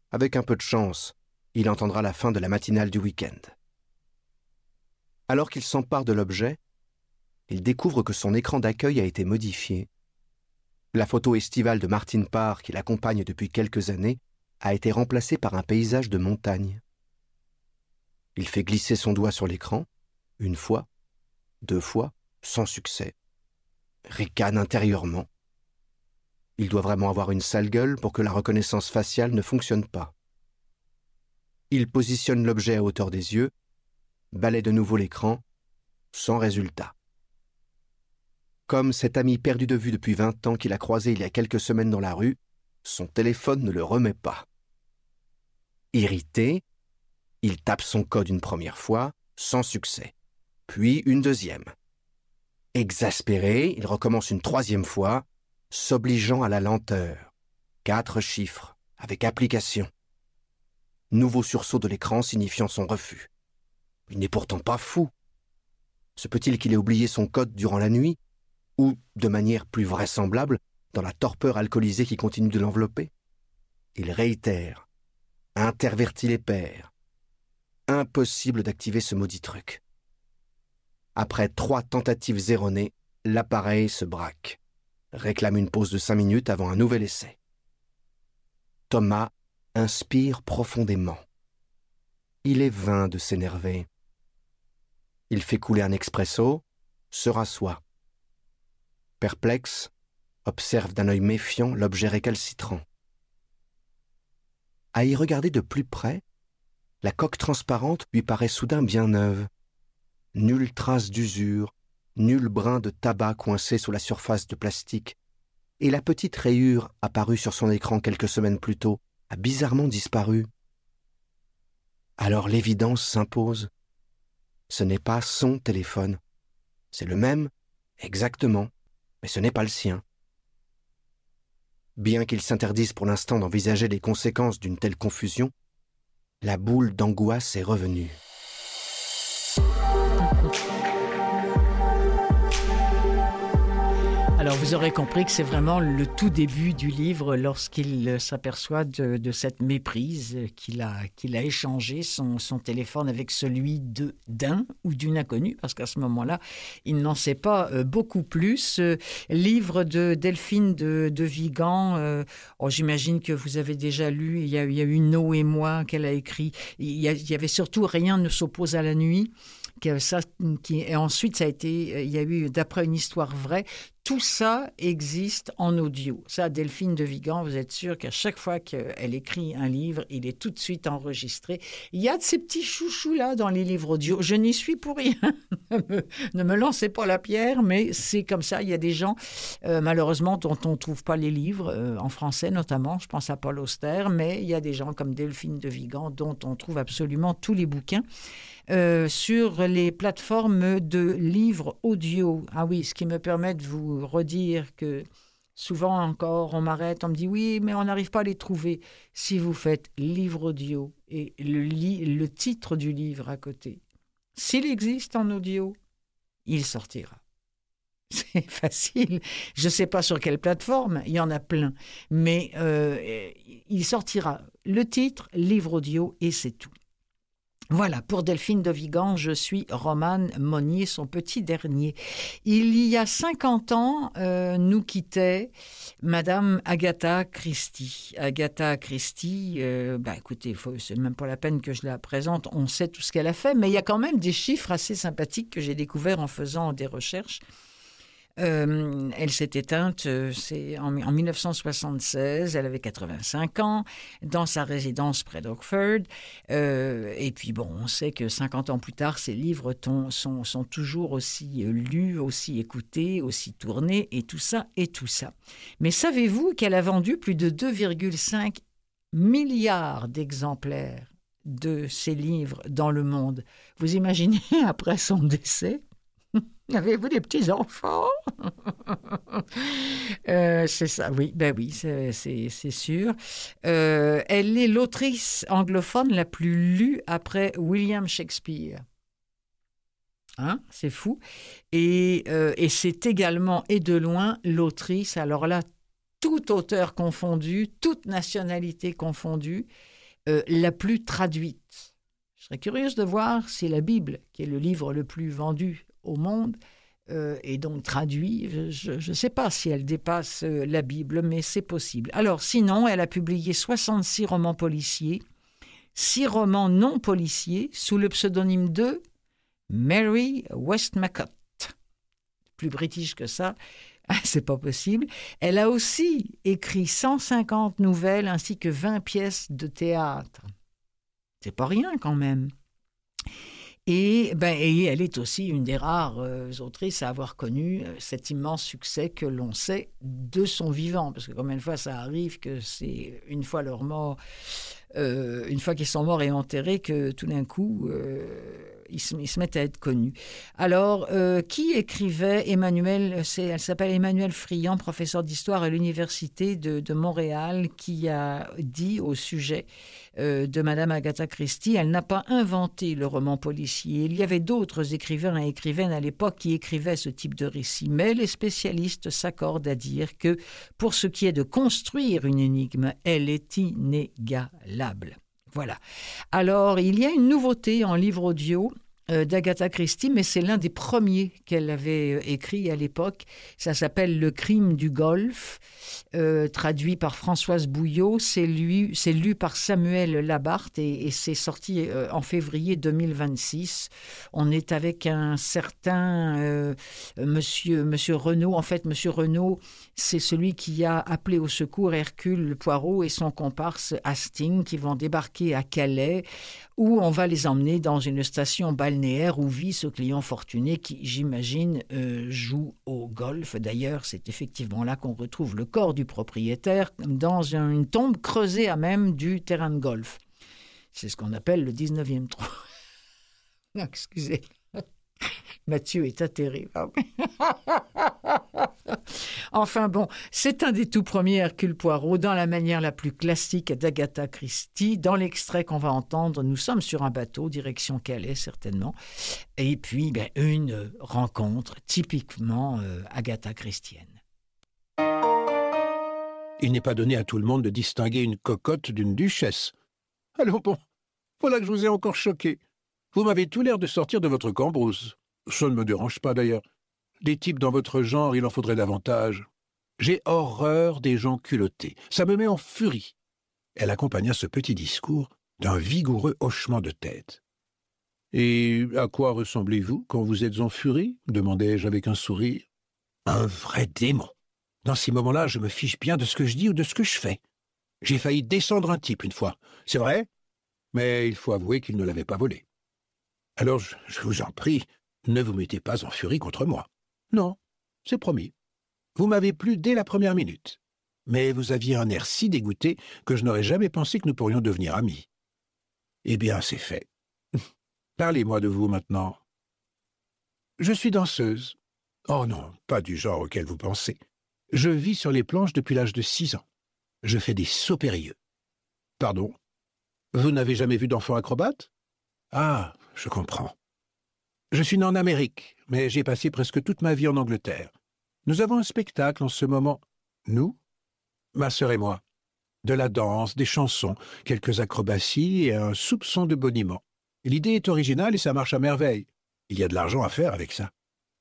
Avec un peu de chance, il entendra la fin de la matinale du week-end. Alors qu'il s'empare de l'objet, il découvre que son écran d'accueil a été modifié. La photo estivale de Martin Parr, qui l'accompagne depuis quelques années, a été remplacée par un paysage de montagne. Il fait glisser son doigt sur l'écran, 1 fois, 2 fois, sans succès. Ricane intérieurement. Il doit vraiment avoir une sale gueule pour que la reconnaissance faciale ne fonctionne pas. Il positionne l'objet à hauteur des yeux, balaie de nouveau l'écran, sans résultat. Comme cet ami perdu de vue depuis 20 ans qu'il a croisé il y a quelques semaines dans la rue, son téléphone ne le remet pas. Irrité, il tape son code une première fois, sans succès, puis une deuxième. Exaspéré, il recommence une 3e fois, s'obligeant à la lenteur. 4 chiffres, avec application. Nouveau sursaut de l'écran signifiant son refus. Il n'est pourtant pas fou. Se peut-il qu'il ait oublié son code durant la nuit, ou, de manière plus vraisemblable, dans la torpeur alcoolisée qui continue de l'envelopper? Il réitère, intervertit les paires. Impossible d'activer ce maudit truc. Après 3 tentatives erronées, l'appareil se braque. Réclame une pause de 5 minutes avant un nouvel essai. Thomas inspire profondément. Il est vain de s'énerver. Il fait couler un expresso, se rassoit. Perplexe, observe d'un œil méfiant l'objet récalcitrant. À y regarder de plus près, la coque transparente lui paraît soudain bien neuve. Nulle trace d'usure, nul brin de tabac coincé sous la surface de plastique, et la petite rayure apparue sur son écran quelques semaines plus tôt a bizarrement disparu. Alors l'évidence s'impose. Ce n'est pas son téléphone. C'est le même, exactement, mais ce n'est pas le sien. Bien qu'il s'interdise pour l'instant d'envisager les conséquences d'une telle confusion, la boule d'angoisse est revenue. Alors vous aurez compris que c'est vraiment le tout début du livre lorsqu'il s'aperçoit de cette méprise qu'il a échangé son téléphone avec celui d'un ou d'une inconnue, parce qu'à ce moment-là, il n'en sait pas beaucoup plus. Livre de Delphine de Vigan, j'imagine que vous avez déjà lu, il y a eu No et moi qu'elle a écrit. Il y avait surtout Rien ne s'oppose à la nuit. Et ensuite, il y a eu, d'après une histoire vraie, tout ça existe en audio. Ça, Delphine de Vigan, vous êtes sûr qu'à chaque fois qu'elle écrit un livre, il est tout de suite enregistré. Il y a de ces petits chouchous-là dans les livres audio. Je n'y suis pour rien. Ne me lancez pas la pierre, mais c'est comme ça. Il y a des gens, malheureusement, dont on ne trouve pas les livres, en français notamment. Je pense à Paul Auster, mais il y a des gens comme Delphine de Vigan dont on trouve absolument tous les bouquins. Sur les plateformes de livres audio. Ah oui, ce qui me permet de vous redire que souvent encore, on m'arrête, on me dit « Oui, mais on n'arrive pas à les trouver ». Si vous faites livre audio et le titre du livre à côté, s'il existe en audio, il sortira. C'est facile. Je ne sais pas sur quelle plateforme, il y en a plein, mais il sortira. Le titre, livre audio, et c'est tout. Voilà, pour Delphine de Vigan, je suis Romane Monnier, son petit dernier. Il y a 50 ans, nous quittait Madame Agatha Christie. Agatha Christie, écoutez, c'est même pas la peine que je la présente, on sait tout ce qu'elle a fait, mais il y a quand même des chiffres assez sympathiques que j'ai découverts en faisant des recherches. Elle s'est éteinte en 1976, elle avait 85 ans, dans sa résidence près d'Oxford. Et puis bon, on sait que 50 ans plus tard, ses livres sont toujours aussi lus, aussi écoutés, aussi tournés, et tout ça, et tout ça. Mais savez-vous qu'elle a vendu plus de 2,5 milliards d'exemplaires de ses livres dans le monde? Vous imaginez, après son décès, avez-vous des petits-enfants? C'est ça, oui, c'est sûr. Elle est l'autrice anglophone la plus lue après William Shakespeare. Hein, c'est fou. Et c'est également, et de loin, l'autrice, alors là, tout auteur confondu, toute nationalité confondue, la plus traduite. Je serais curieuse de voir si la Bible, qui est le livre le plus vendu au monde, et donc traduit, je ne sais pas si elle dépasse la Bible, mais c'est possible. Alors sinon, elle a publié 66 romans policiers, 6 romans non policiers sous le pseudonyme de Mary Westmacott. Plus british que ça, c'est pas possible. Elle a aussi écrit 150 nouvelles ainsi que 20 pièces de théâtre. C'est pas rien quand même. Et elle est aussi une des rares autrices à avoir connu cet immense succès que l'on sait de son vivant. Parce que combien de fois ça arrive que c'est une fois leur mort, une fois qu'ils sont morts et enterrés, que tout d'un coup, ils se mettent à être connus. Alors, qui écrivait Emmanuel, elle s'appelle Emmanuel Friand, professeur d'histoire à l'Université de Montréal, qui a dit au sujet de Madame Agatha Christie, elle n'a pas inventé le roman policier. Il y avait d'autres écrivains et écrivaines à l'époque qui écrivaient ce type de récit, mais les spécialistes s'accordent à dire que pour ce qui est de construire une énigme, elle est inégalable. Voilà. Alors, il y a une nouveauté en livre audio d'Agatha Christie, mais c'est l'un des premiers qu'elle avait écrit à l'époque. Ça s'appelle Le crime du Golfe, traduit par Françoise Bouillot. C'est lu par Samuel Labarthe et c'est sorti en février 2026. On est avec un certain monsieur Renaud. En fait, monsieur Renaud, c'est celui qui a appelé au secours Hercule Poirot et son comparse Hastings qui vont débarquer à Calais, où on va les emmener dans une station balnéaire où vit ce client fortuné qui, j'imagine, joue au golf. D'ailleurs, c'est effectivement là qu'on retrouve le corps du propriétaire dans une tombe creusée à même du terrain de golf. C'est ce qu'on appelle le 19e trou. Non, excusez. Mathieu est atterré. Enfin bon, c'est un des tout premiers Hercule Poirot dans la manière la plus classique d'Agatha Christie. Dans l'extrait qu'on va entendre, nous sommes sur un bateau, direction Calais certainement. Et puis, une rencontre typiquement Agatha Christienne. Il n'est pas donné à tout le monde de distinguer une cocotte d'une duchesse. Allons bon, voilà que je vous ai encore choqué. Vous m'avez tout l'air de sortir de votre cambrousse. Ça ne me dérange pas d'ailleurs. Des types dans votre genre, il en faudrait davantage. J'ai horreur des gens culottés. Ça me met en furie. Elle accompagna ce petit discours d'un vigoureux hochement de tête. « Et à quoi ressemblez-vous quand vous êtes en furie ?» demandai-je avec un sourire. « Un vrai démon. Dans ces moments-là, je me fiche bien de ce que je dis ou de ce que je fais. J'ai failli descendre un type une fois, c'est vrai, mais il faut avouer qu'il ne l'avait pas volé. Alors, je vous en prie, ne vous mettez pas en furie contre moi. Non, c'est promis. Vous m'avez plu dès la première minute. Mais vous aviez un air si dégoûté que je n'aurais jamais pensé que nous pourrions devenir amis. Eh bien, c'est fait. Parlez-moi de vous maintenant. Je suis danseuse. Oh non, pas du genre auquel vous pensez. Je vis sur les planches depuis l'âge de 6 ans. Je fais des sauts périlleux. Pardon? Vous n'avez jamais vu d'enfant acrobate? Ah, je comprends. Je suis né en Amérique, mais j'ai passé presque toute ma vie en Angleterre. Nous avons un spectacle en ce moment. Nous? Ma sœur et moi. De la danse, des chansons, quelques acrobaties et un soupçon de boniment. L'idée est originale et ça marche à merveille. Il y a de l'argent à faire avec ça.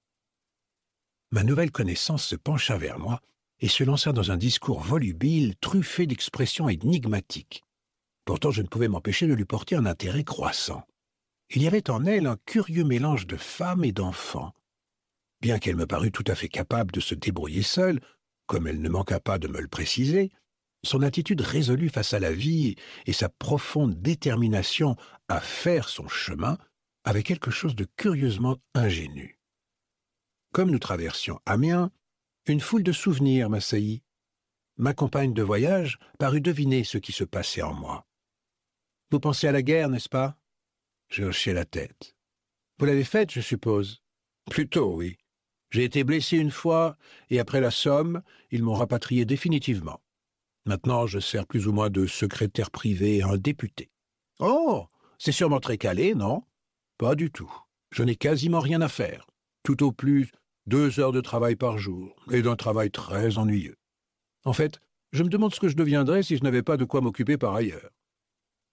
Ma nouvelle connaissance se pencha vers moi et se lança dans un discours volubile, truffé d'expressions énigmatiques. Pourtant, je ne pouvais m'empêcher de lui porter un intérêt croissant. Il y avait en elle un curieux mélange de femme et d'enfant. Bien qu'elle me parût tout à fait capable de se débrouiller seule, comme elle ne manqua pas de me le préciser, son attitude résolue face à la vie et sa profonde détermination à faire son chemin avaient quelque chose de curieusement ingénu. Comme nous traversions Amiens, une foule de souvenirs m'assaillit. Ma compagne de voyage parut deviner ce qui se passait en moi. « Vous pensez à la guerre, n'est-ce pas ?» Je hochai la tête. « Vous l'avez faite, je suppose ?»« Plutôt, oui. J'ai été blessé une fois, et après la Somme, ils m'ont rapatrié définitivement. Maintenant, je sers plus ou moins de secrétaire privé à un député. »« Oh, c'est sûrement très calé, non ?»« Pas du tout. Je n'ai quasiment rien à faire. Tout au plus 2 heures de travail par jour, et d'un travail très ennuyeux. En fait, je me demande ce que je deviendrais si je n'avais pas de quoi m'occuper par ailleurs. »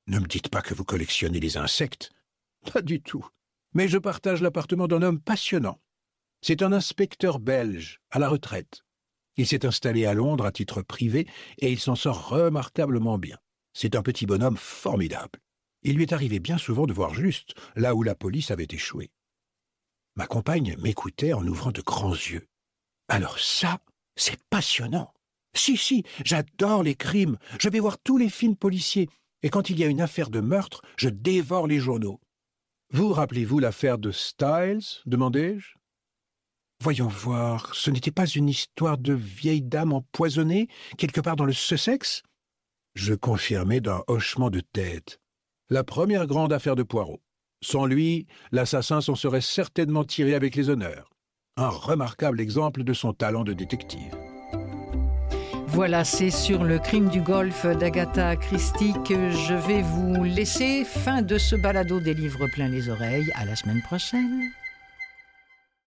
Ne me dites pas que vous collectionnez les insectes. Pas du tout. Mais je partage l'appartement d'un homme passionnant. C'est un inspecteur belge, à la retraite. Il s'est installé à Londres à titre privé et il s'en sort remarquablement bien. C'est un petit bonhomme formidable. Il lui est arrivé bien souvent de voir juste, là où la police avait échoué. Ma compagne m'écoutait en ouvrant de grands yeux. Alors ça, c'est passionnant. Si, j'adore les crimes. Je vais voir tous les films policiers. Et quand il y a une affaire de meurtre, je dévore les journaux. Vous rappelez-vous l'affaire de Styles, demandai-je? Voyons voir, ce n'était pas une histoire de vieille dame empoisonnée, quelque part dans le Sussex? Je confirmai d'un hochement de tête. La première grande affaire de Poirot. Sans lui, l'assassin s'en serait certainement tiré avec les honneurs. Un remarquable exemple de son talent de détective. Voilà, c'est sur le crime du Golfe d'Agatha Christie que je vais vous laisser. Fin de ce balado des livres plein les oreilles. À la semaine prochaine.